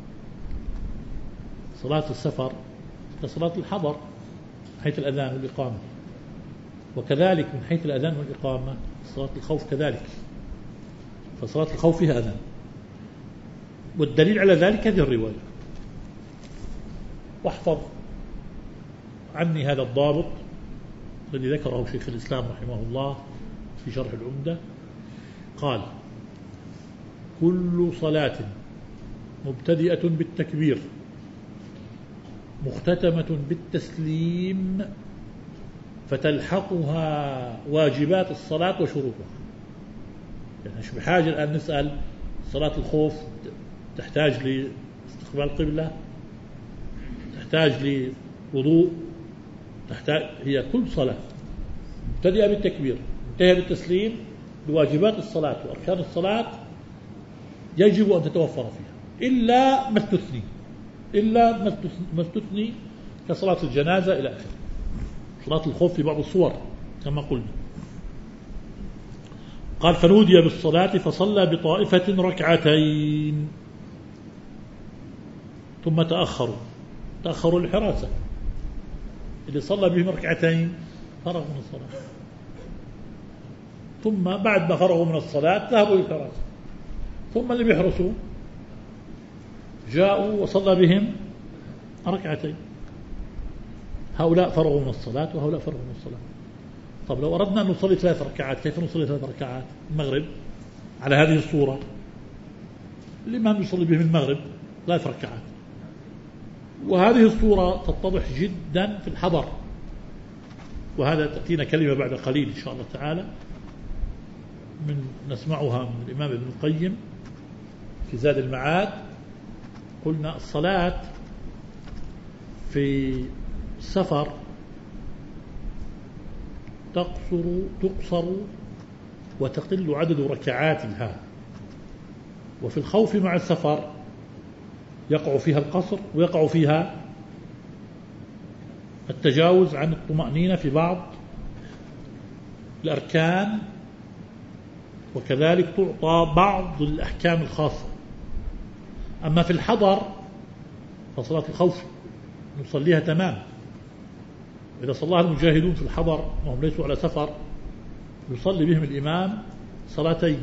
صلاة السفر كصلاة الحضر من حيث الأذان والإقامة، وكذلك من حيث الأذان والإقامة صلاة الخوف كذلك، فصلاة الخوف فيها أذان. والدليل على ذلك هذه الرواية. واحفظ عني هذا الضابط الذي ذكره شيخ الإسلام رحمه الله في شرح العمدة، قال كل صلاة مبتدئة بالتكبير مختتمة بالتسليم فتلحقها واجبات الصلاة وشروطها. يعني مش بحاجة الآن نسأل صلاة الخوف تحتاج لاستقبال القبلة، تحتاج لوضوء، تحتاج، هي كل صلاة مبتدئة بالتكبير منتهية بالتسليم بواجبات الصلاة وأركان الصلاة يجب أن تتوفر فيها إلا ما استثني كصلاة الجنازة إلى آخره. صلاة الخوف في بعض الصور كما قلنا. قال فنودي بالصلاة فصلى بطائفة ركعتين ثم تأخروا الحراسة، اللي صلى بهم ركعتين فرغ من الصلاة، ثم بعد ما فرغوا من الصلاة ذهبوا للحراسة، ثم اللي بيحرسوا جاءوا وصلى بهم ركعتين. هؤلاء فرغوا من الصلاة وهؤلاء فرغوا من الصلاة. طب لو أردنا أن نصلي 3 ركعات كيف نصلي 3 ركعات المغرب على هذه الصورة؟ الإمام يصلي بهم المغرب 3 ركعات، وهذه الصورة تتضح جدا في الحضر، وهذا تأتينا كلمة بعد قليل إن شاء الله تعالى نسمعها من الإمام ابن القيم في زاد المعاد. قلنا الصلاة في السفر تقصر وتقل عدد ركعاتها، وفي الخوف مع السفر يقع فيها القصر ويقع فيها التجاوز عن الطمأنينة في بعض الأركان، وكذلك تعطى بعض الأحكام الخاصة. أما في الحضر فصلاة الخوف نصليها تمام. إذا صلاها المجاهدون في الحضر وهم ليسوا على سفر يصلي بهم الإمام صلاتين،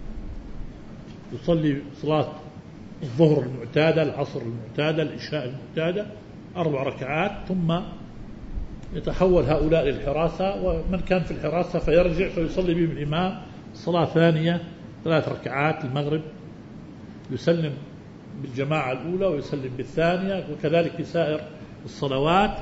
يصلي صلاة الظهر المعتادة، العصر المعتادة، العشاء المعتادة 4 ركعات، ثم يتحول هؤلاء للحراسة، ومن كان في الحراسة فيرجع فيصلي بهم الإمام صلاة ثانية 3 ركعات المغرب، يسلم بالجماعة الأولى ويسلم بالثانية، وكذلك في سائر الصلوات.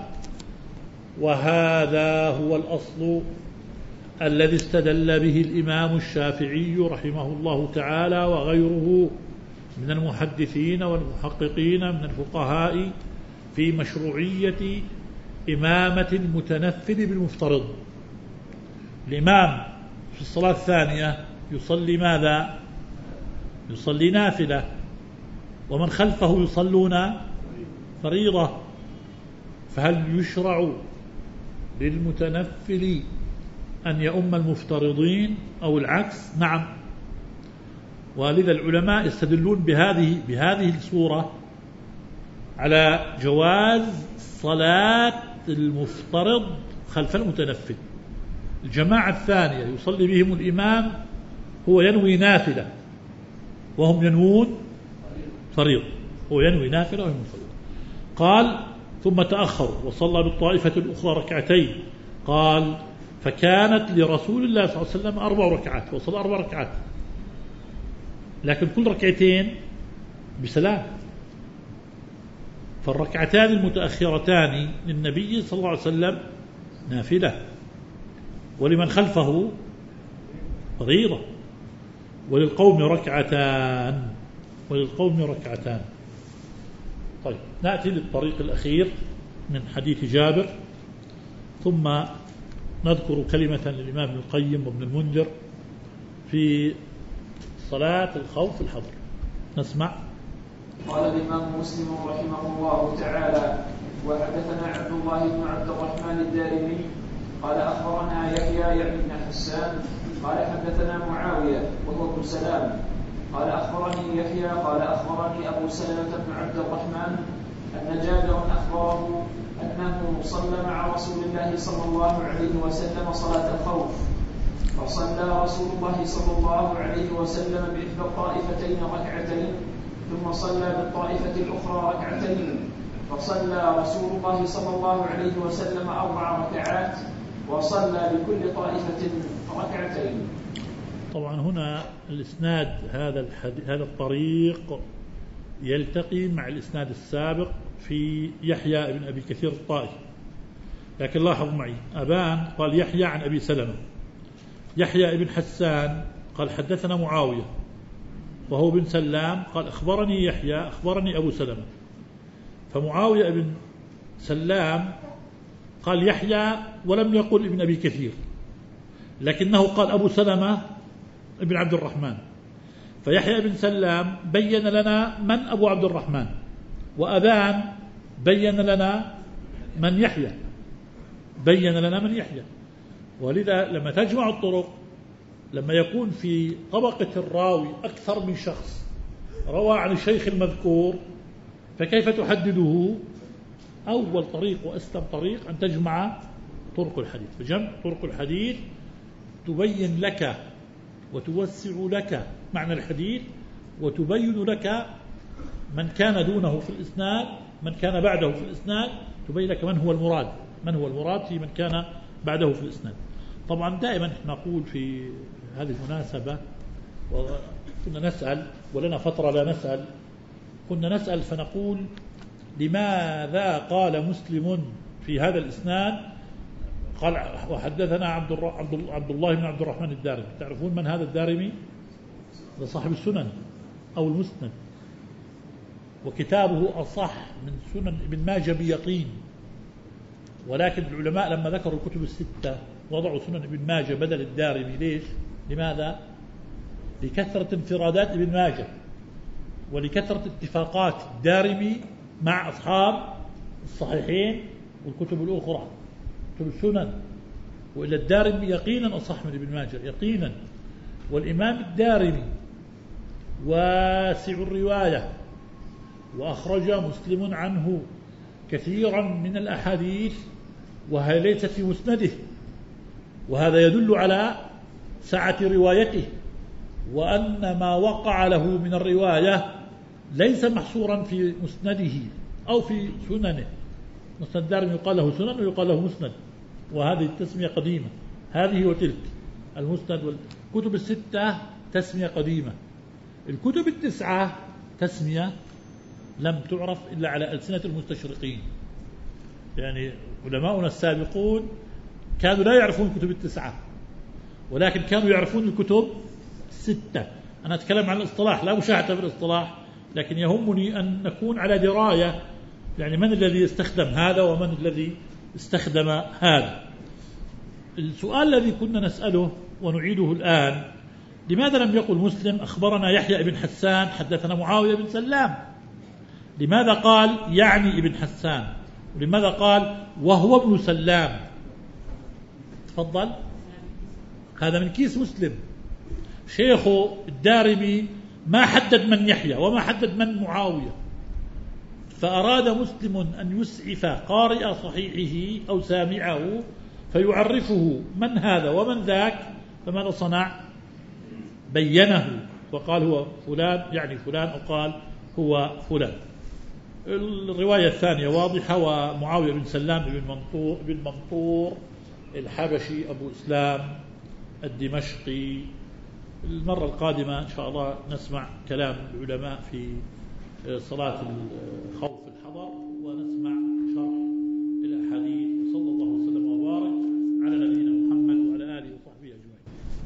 وهذا هو الأصل الذي استدل به الإمام الشافعي رحمه الله تعالى وغيره من المحدثين والمحققين من الفقهاء في مشروعية إمامة المتنفل بالمفترض. الإمام في الصلاة الثانية يصلي ماذا؟ يصلي نافلة، ومن خلفه يصلون فريضة، فهل يشرع للمتنفل أن يؤم المفترضين أو العكس؟ نعم. ولذا العلماء يستدلون بهذه الصورة على جواز صلاة المفترض خلف المتنفل. الجماعة الثانية يصلي بهم الإمام هو ينوي نافلة وهم ينوون فريض، هو ينوي نافلة وهم فريض. قال ثم تأخر وصلى بالطائفة الأخرى ركعتين، قال فكانت لرسول الله صلى الله عليه وسلم 4 ركعات، وصلى 4 ركعات، لكن كل ركعتين بسلام. فالركعتان المتأخرتان للنبي صلى الله عليه وسلم نافلة، ولمن خلفه فريضة، وللقوم ركعتان. طيب نأتي للطريق الأخير من حديث جابر، ثم نذكر كلمة للإمام ابن القيم وابن المنذر في صلاة الخوف في الحضر. نسمع. قال الإمام مسلم رحمه الله تعالى: وحدثنا عبد الله بن عبد الرحمن الدارمي قال أخبرنا يحيى بن حسان قال حدثنا معاوية وهو ابن سلام قال أخبرني يحيى قال أخبرني أبو سلمة بن عبد الرحمن أن جابر أخبره أنه صلى مع رسول الله صلى الله عليه وسلم صلاة الخوف، فصلى رسول الله صلى الله عليه وسلم بإحدى الطائفتين ركعتين، ثم صلى بالطائفة الأخرى ركعتين، فصلى رسول الله صلى الله عليه وسلم 4 ركعات، وصلى بكل طائفة ركعتين. طبعا هنا الإسناد هذا الطريق يلتقي مع الإسناد السابق في يحيى بن أبي كثير الطائي، لكن لاحظوا معي أبان قال يحيى عن أبي سلمة، يحيى بن حسان قال حدثنا معاوية وهو بن سلام قال أخبرني يحيى أخبرني أبو سلمة. فمعاوية بن سلام قال يحيى ولم يقل ابن أبي كثير، لكنه قال أبو سلمة ابن عبد الرحمن. فيحيى بن سلام بين لنا من أبو عبد الرحمن، وأبان بين لنا من يحيى، ولذا لما تجمع الطرق، لما يكون في طبقة الراوي أكثر من شخص روى عن الشيخ المذكور، فكيف تحدده؟ أول طريق وأسلم طريق أن تجمع طرق الحديث. فجمع طرق الحديث تبين لك وتوسع لك معنى الحديث، وتبين لك من كان دونه في الإسناد، من كان بعده في الإسناد، تبين لك من هو المراد في من كان بعده في الإسناد. طبعا دائما نقول في هذه المناسبة، وكنا نسأل ولنا فترة لا نسأل، كنا نسأل فنقول لماذا قال مسلم في هذا الإسناد قال وحدثنا عبد الله بن عبد الرحمن الدارمي؟ تعرفون من هذا الدارمي؟ هذا صاحب السنن أو المسند، وكتابه أصح من سنن ابن ماجه بيقين، ولكن العلماء لما ذكروا الكتب الستة وضعوا سنن ابن ماجه بدل الدارمي. ليش؟ لماذا؟ لكثرة انفرادات ابن ماجه ولكثرة اتفاقات الدارمي مع أصحاب الصحيحين والكتب الأخرى كتب السنن، وإلى الدارمي يقينا أصح من ابن ماجه يقينا. والإمام الدارمي واسع الرواية، وأخرج مسلم عنه كثيرا من الأحاديث وهي ليست في مسنده، وهذا يدل على سعة روايته، وأن ما وقع له من الرواية ليس محصورا في مسنده أو في سننه. مسند الدارمي يقال له سنن ويقال له مسند، وهذه التسمية قديمة، هذه وتلك المسند والكتب الستة تسمية قديمة. الكتب التسعة تسمية لم تعرف إلا على ألسنة المستشرقين، يعني علماؤنا السابقون كانوا لا يعرفون الكتب التسعة، ولكن كانوا يعرفون الكتب الستة. أنا أتكلم عن الاصطلاح، لا مشاهدة في الاصطلاح، لكن يهمني أن نكون على دراية، يعني من الذي يستخدم هذا ومن الذي استخدم هذا. السؤال الذي كنا نسأله ونعيده الآن: لماذا لم يقل مسلم أخبرنا يحيى بن حسان حدثنا معاوية بن سلام؟ لماذا قال يعني ابن حسان؟ ولماذا قال وهو ابن سلام؟ تفضل. هذا من كيس مسلم. شيخ الدارمي ما حدد من يحيى وما حدد من معاوية، فأراد مسلم أن يسعف قارئ صحيحه أو سامعه فيعرفه من هذا ومن ذاك، فماذا صنع؟ بينه وقال هو فلان يعني فلان، أو قال هو فلان. الرواية الثانية واضحة، ومعاوية بن سلام بن منطور الحبشي أبو إسلام الدمشقي. المرة القادمة إن شاء الله نسمع كلام العلماء في صلاة الخوف الحضر، ونسمع شرح الأحاديث. وصلى الله وسلم وبارك على نبينا محمد وعلى آله وصحبه أجمعين.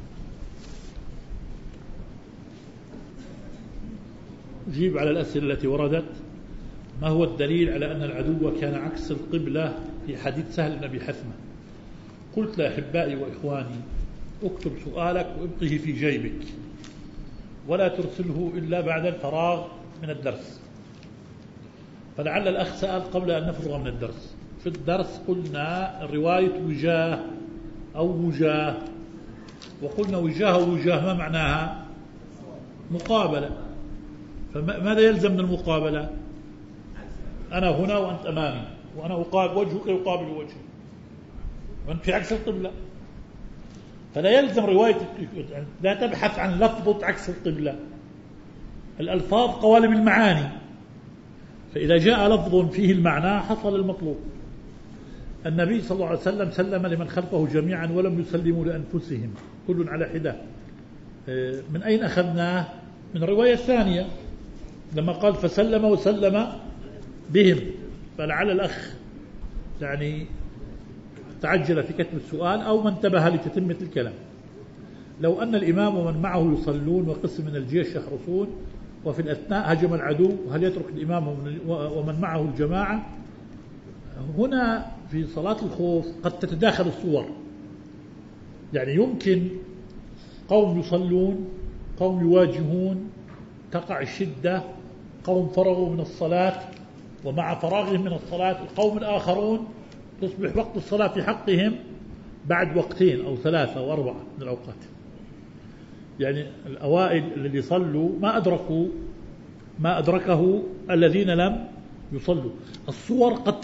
أجيب على الأسئلة التي وردت. ما هو الدليل على أن العدو كان عكس القبلة في حديث سهل بن أبي حثمة؟ قلت لأحبائي وإخواني: اكتب سؤالك وابقه في جيبك ولا ترسله إلا بعد الفراغ من الدرس. فلعل الأخ سأل قبل أن نفرغ من الدرس. في الدرس قلنا الرواية وجاه أو وجاه، وقلنا وجاه ووجاه ما معناها؟ مقابلة. فماذا يلزم من المقابلة؟ أنا هنا وأنت أمامي، وأنا أقابل وجهك يقابل وجهي، وأنت في عكس القبلة، فلا يلزم رواية، لا تبحث عن لفظة عكس القبلة. الألفاظ قوالب المعاني، فإذا جاء لفظ فيه المعنى حصل المطلوب. النبي صلى الله عليه وسلم سلم لمن خلفه جميعا ولم يسلموا لأنفسهم، كل على حدة. من أين أخذناه؟ من الرواية الثانية لما قال فسلم وسلم بهم. فلعل الأخ يعني تعجل في كتب السؤال أو ما انتبه لتتمة الكلام. لو أن الإمام ومن معه يصلون وقسم من الجيش يحرسون وفي الأثناء هجم العدو، هل يترك الإمام ومن معه الجماعة؟ هنا في صلاة الخوف قد تتداخل الصور، يعني يمكن قوم يصلون، قوم يواجهون، تقع الشدة، قوم فرغوا من الصلاة، ومع فراغهم من الصلاة القوم الآخرون تصبح وقت الصلاة في حقهم بعد وقتين أو 3 أو 4 من الأوقات. يعني الأوائل الذي صلوا ما أدركه الذين لم يصلوا. الصور قد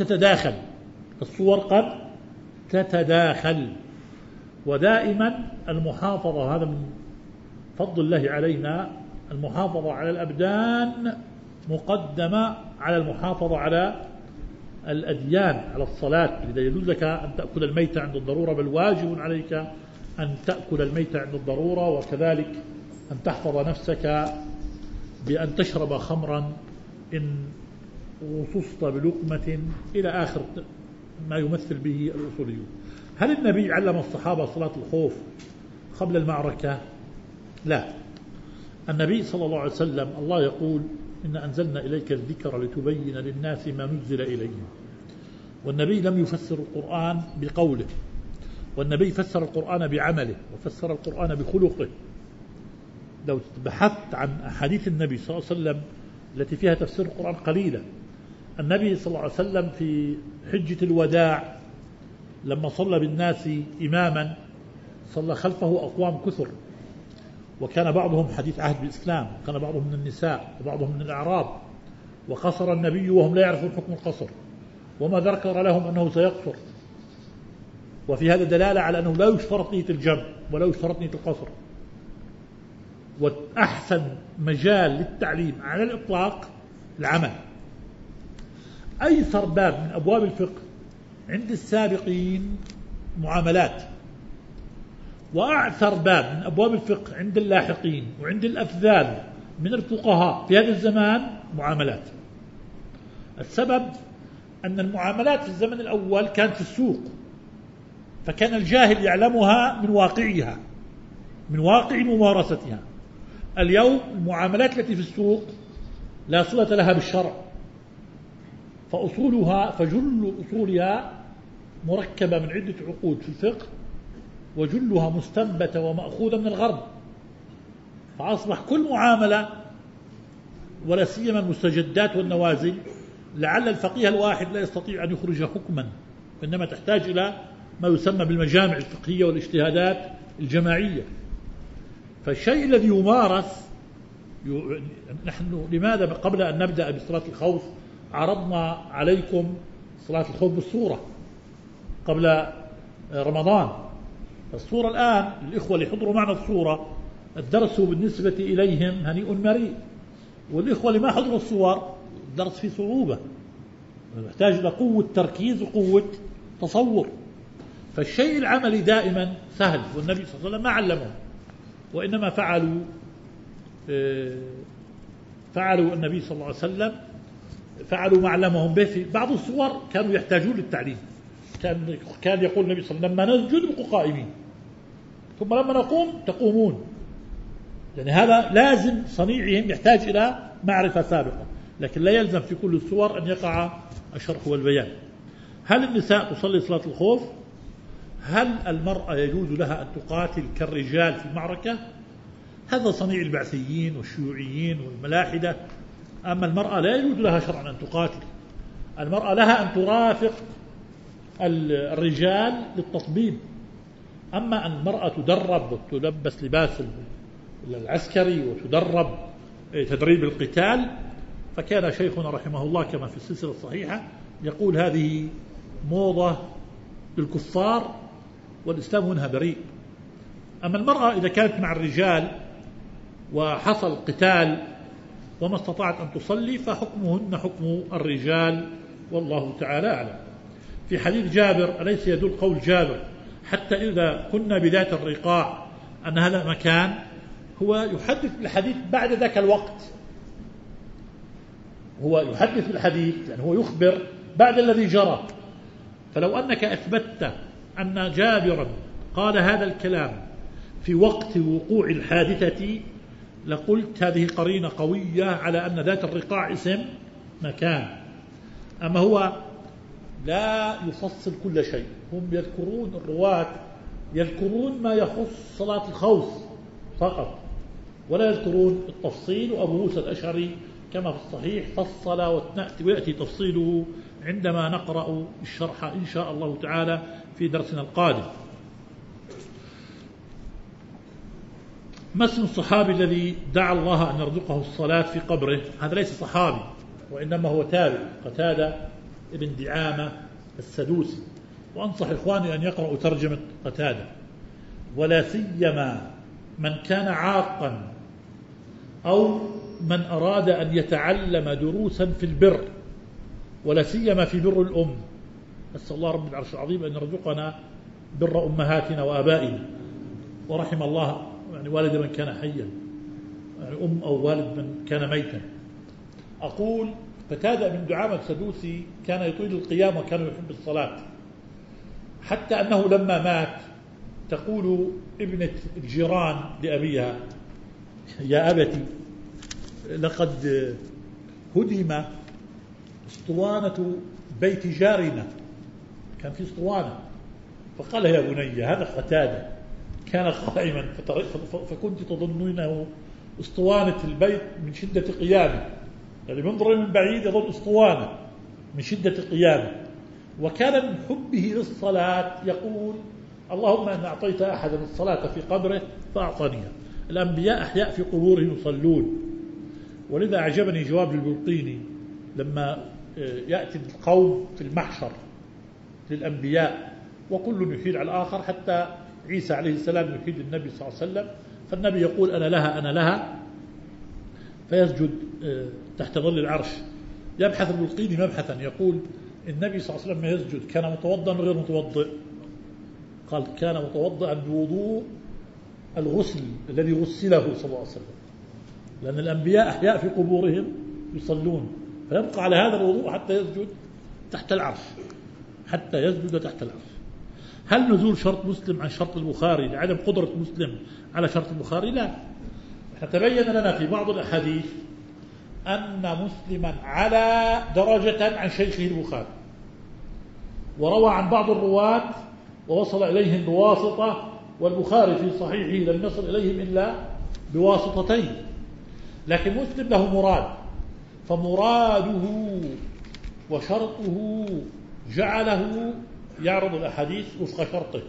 تتداخل، ودائما المحافظة، هذا من فضل الله علينا، المحافظة على الأبدان مقدمة على المحافظة على الأديان، على الصلاة. لذا يجوزك أن تأكل الميت عند الضرورة، بل واجب عليك أن تأكل الميت عند الضرورة، وكذلك أن تحفظ نفسك بأن تشرب خمرا إن وصصت بلقمة، إلى آخر ما يمثل به الأصوليون. هل النبي علم الصحابة صلاة الخوف قبل المعركة؟ لا. النبي صلى الله عليه وسلم الله يقول إن أنزلنا إليك الذكر لتبين للناس ما نزل إليهم، والنبي لم يفسر القرآن بقوله، والنبي فسر القرآن بعمله، وفسر القرآن بخلقه. لو بحثت عن أحاديث النبي صلى الله عليه وسلم التي فيها تفسير القرآن قليلة، النبي صلى الله عليه وسلم في حجة الوداع لما صلى بالناس إماما صلى خلفه أقوام كثر، وكان بعضهم حديث عهد بالإسلام، وكان بعضهم من النساء وبعضهم من الأعراب، وقصر النبي وهم لا يعرفون حكم القصر وما ذكر لهم أنه سيقصر. وفي هذا دلالة على أنه لا يشترط نية الجمع ولا يشترط نية القصر. وأحسن مجال للتعليم على الإطلاق العمل. أيسر باب من أبواب الفقه عند السابقين معاملات، وأعثر باب من أبواب الفقه عند اللاحقين وعند الأفذاذ من الفقهاء في هذا الزمان معاملات. السبب أن المعاملات في الزمن الأول كانت في السوق، فكان الجاهل يعلمها من واقعها، من واقع ممارستها. اليوم المعاملات التي في السوق لا صلة لها بالشرع، فجل أصولها مركبة من عدة عقود في الفقه، وجلها مستنبتة ومأخوذة من الغرب، فأصبح كل معاملة ولا سيما المستجدات والنوازل لعل الفقيه الواحد لا يستطيع أن يخرج حكما، إنما تحتاج إلى ما يسمى بالمجامع الفقهية والاجتهادات الجماعية. فالشيء الذي يمارس نحن لماذا قبل أن نبدأ بصلاة الخوف عرضنا عليكم صلاة الخوف بالصورة قبل رمضان. الصورة الآن الإخوة اللي يحضروا معنا الصورة الدرس بالنسبة إليهم هنيء مريء، والإخوة اللي ما حضروا الصور الدرس فيه صعوبة، يحتاج إلى قوة تركيز وقوة تصور. فالشيء العملي دائما سهل، والنبي صلى الله عليه وسلم ما علمه، وإنما فعلوا النبي صلى الله عليه وسلم فعلوا ما علمهم به. في بعض الصور كانوا يحتاجون للتعليم، كان يقول النبي صلى الله عليه وسلم لما نسجد نبقوا قائمين، ثم لما نقوم تقومون. يعني هذا لازم صنيعهم يحتاج إلى معرفة سابقة، لكن لا يلزم في كل الصور أن يقع الشرح والبيان. هل النساء تصلي صلاة الخوف؟ هل المرأة يجوز لها أن تقاتل كالرجال في المعركة؟ هذا صنيع البعثيين والشيوعيين والملاحدة. أما المرأة لا يجوز لها شرعا أن تقاتل، المرأة لها أن ترافق الرجال للتطبيب. أما أن المرأة تدرب وتلبس لباس العسكري وتدرب تدريب القتال، فكان شيخنا رحمه الله كما في السلسلة الصحيحة يقول هذه موضة للكفار والإسلام منها بريء. أما المرأة إذا كانت مع الرجال وحصل قتال وما استطاعت أن تصلي فحكمهن حكم الرجال، والله تعالى أعلم. في حديث جابر أليس يدل قول جابر حتى إذا كنا بذات الرقاع أن هذا مكان؟ هو يحدث بالحديث بعد ذاك الوقت، هو يحدث بالحديث يعني هو يخبر بعد الذي جرى. فلو أنك أثبتت أن جابرا قال هذا الكلام في وقت وقوع الحادثة لقلت هذه قرينة قوية على أن ذات الرقاع اسم مكان. أما هو لا يفصل كل شيء، هم يذكرون الرواة يذكرون ما يخص صلاة الخوف فقط ولا يذكرون التفصيل. وأبو موسى الأشعري كما في الصحيح فصل ويأتي تفصيله عندما نقرأ الشرح إن شاء الله تعالى في درسنا القادم. ما اسم الصحابي الذي دعا الله أن يرزقه الصلاة في قبره؟ هذا ليس صحابي وإنما هو تابع، قتادة ابن دعامة السدوسي. وأنصح إخواني أن يقرأوا ترجمة قتادة، ولا سيما من كان عاقا أو من أراد أن يتعلم دروسا في البر، ولا سيما في بر الأم. أسأل الله رب العرش العظيم أن يرزقنا بر أمهاتنا وآبائنا، ورحم الله يعني والد من كان حيا، يعني أم أو والد من كان ميتا. أقول قتادة بن دعامة السدوسي كان يطيل القيام وكان يحب الصلاة، حتى أنه لما مات تقول ابنة الجيران لأبيها يا أبتي لقد هدم اسطوانة بيت جارنا، كان في اسطوانة، فقال يا بني هذا قتادة كان قائما فكنت تظنينه اسطوانة البيت من شدة قيامه، يعني منظر من بعيد يظن اسطوانة، من شدة قيامه. وكان من حبه للصلاة يقول: اللهم إن أعطيت أحدا الصلاة في قبره فأعطانيها. الأنبياء أحياء في قبورهم يصلون. ولذا أعجبني جواب البلقيني لما يأتي القوم في المحشر للأنبياء وكل يحيل على الآخر، حتى عيسى عليه السلام يحيل النبي صلى الله عليه وسلم، فالنبي يقول: أنا لها أنا لها، فيسجد تحت ظل العرش. يبحث البلقيني مبحثا يقول: النبي صلى الله عليه وسلم يسجد كان متوضئا غير متوضئ؟ قال: كان متوضئا بوضوء الغسل الذي غسله صلى الله عليه وسلم، لأن الأنبياء أحياء في قبورهم يصلون، فيبقى على هذا الوضوء حتى يسجد تحت العرش، حتى يسجد تحت العرش. هل نزول شرط مسلم عن شرط البخاري لعدم قدرة مسلم على شرط البخاري؟ لا. تبين لنا في بعض الأحاديث أن مسلما على درجة عن شيخه البخاري، وروى عن بعض الرواة ووصل إليهم بواسطة، والبخاري في صحيحه لم يصل إليهم إلا بواسطتين. لكن مسلم له مراد، فمراده وشرطه جعله يعرض الأحاديث وفق شرطه.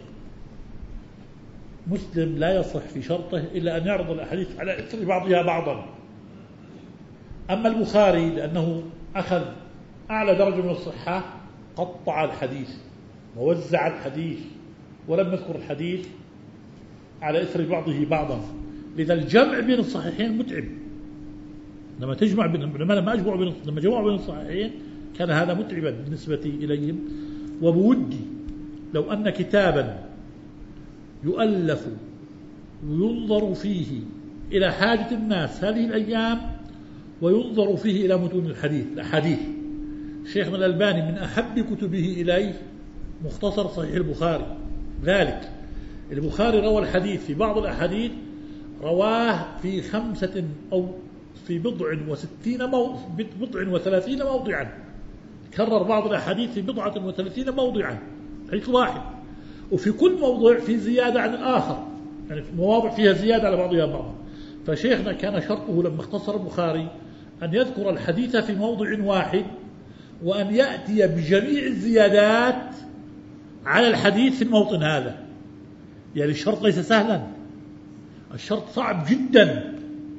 مسلم لا يصح في شرطه إلا أن يعرض الأحاديث على إثر بعضها بعضا. أما البخاري لأنه أخذ أعلى درجة من الصحة قطع الحديث ووزع الحديث ولم يذكر الحديث على إثر بعضه بعضا. لذا الجمع بين الصحيحين متعب. لما جمعوا بين الصحيحين كان هذا متعبا بالنسبة إليهم. وبودي لو أن كتابا يؤلف وينظر فيه إلى حاجة الناس هذه الأيام، وينظر فيه إلى متون الأحاديث. شيخنا الألباني من أحب كتبه إليه مختصر صحيح البخاري. ذلك البخاري روى الحديث في بعض الأحاديث رواه في 5 أو في بضع وثلاثين موضعا. كرر بعض الأحاديث في 37 موضعا، حديث واحد، وفي كل موضع في زيادة عن الآخر، يعني في مواضع فيها زيادة على بعضها بعضا. فشيخنا كان شرطه لما اختصر البخاري أن يذكر الحديث في موضع واحد، وأن يأتي بجميع الزيادات على الحديث في الموطن هذا. يعني الشرط ليس سهلا، الشرط صعب جدا،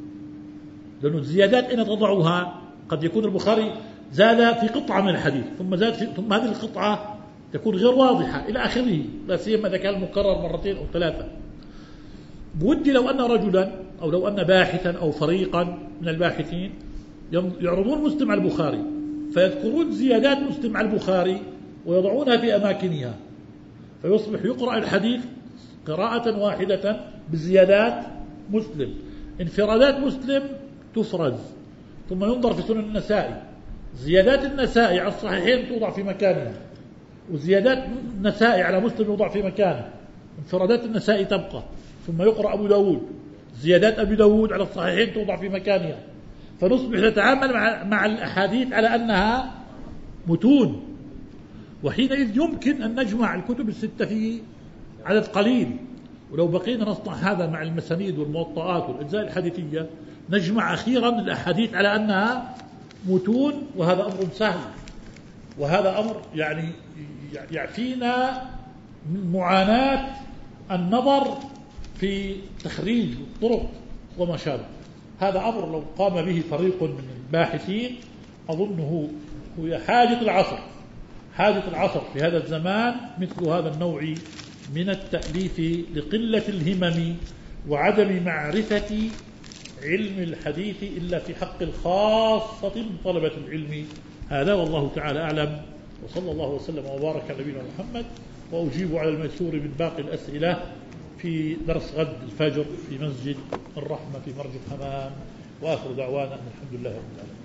لأن الزيادات أين تضعها؟ قد يكون البخاري زاد في قطعة من الحديث ثم هذه القطعة تكون غير واضحة إلى آخره، لا سيما إذا كان مكرر 2 أو 3. بودي لو أن رجلا أو لو أن باحثا أو فريقا من الباحثين يعرضون مسلم على البخاري فيذكرون زيادات مسلم على البخاري ويضعونها في أماكنها، فيصبح يقرأ الحديث قراءة واحدة بزيادات مسلم. انفرادات مسلم تفرز، ثم ينظر في سنن النسائي، زيادات النسائي على الصحيحين توضع في مكانها، وزيادات النسائي على مسلم يوضع في مكانه، انفرادات النسائي تبقى، ثم يقرأ أبو داود، زيادات أبي داود على الصحيحين توضع في مكانها، فنصبح نتعامل مع الأحاديث على أنها متون. وحينئذ يمكن أن نجمع الكتب الستة في عدد قليل. ولو بقينا نصنع هذا مع المسانيد والموطئات والأجزاء الحديثية نجمع أخيرا الأحاديث على أنها متون، وهذا أمر سهل، وهذا أمر يعني يعفينا من معاناة النظر في تخريج الطرق وما شابه. هذا أمر لو قام به فريق من الباحثين أظنه هو حاجة العصر في هذا الزمان، مثل هذا النوع من التأليف لقلة الهمم وعدم معرفة علم الحديث إلا في حق الخاصة من طلبة العلم. هذا والله تعالى أعلم، وصلى الله وسلم وبارك على نبينا محمد. وأجيب على الميسور من باقي الأسئلة في درس غد الفجر في مسجد الرحمة في مرج الحمام. وآخر دعوانا الحمد لله رب العالمين.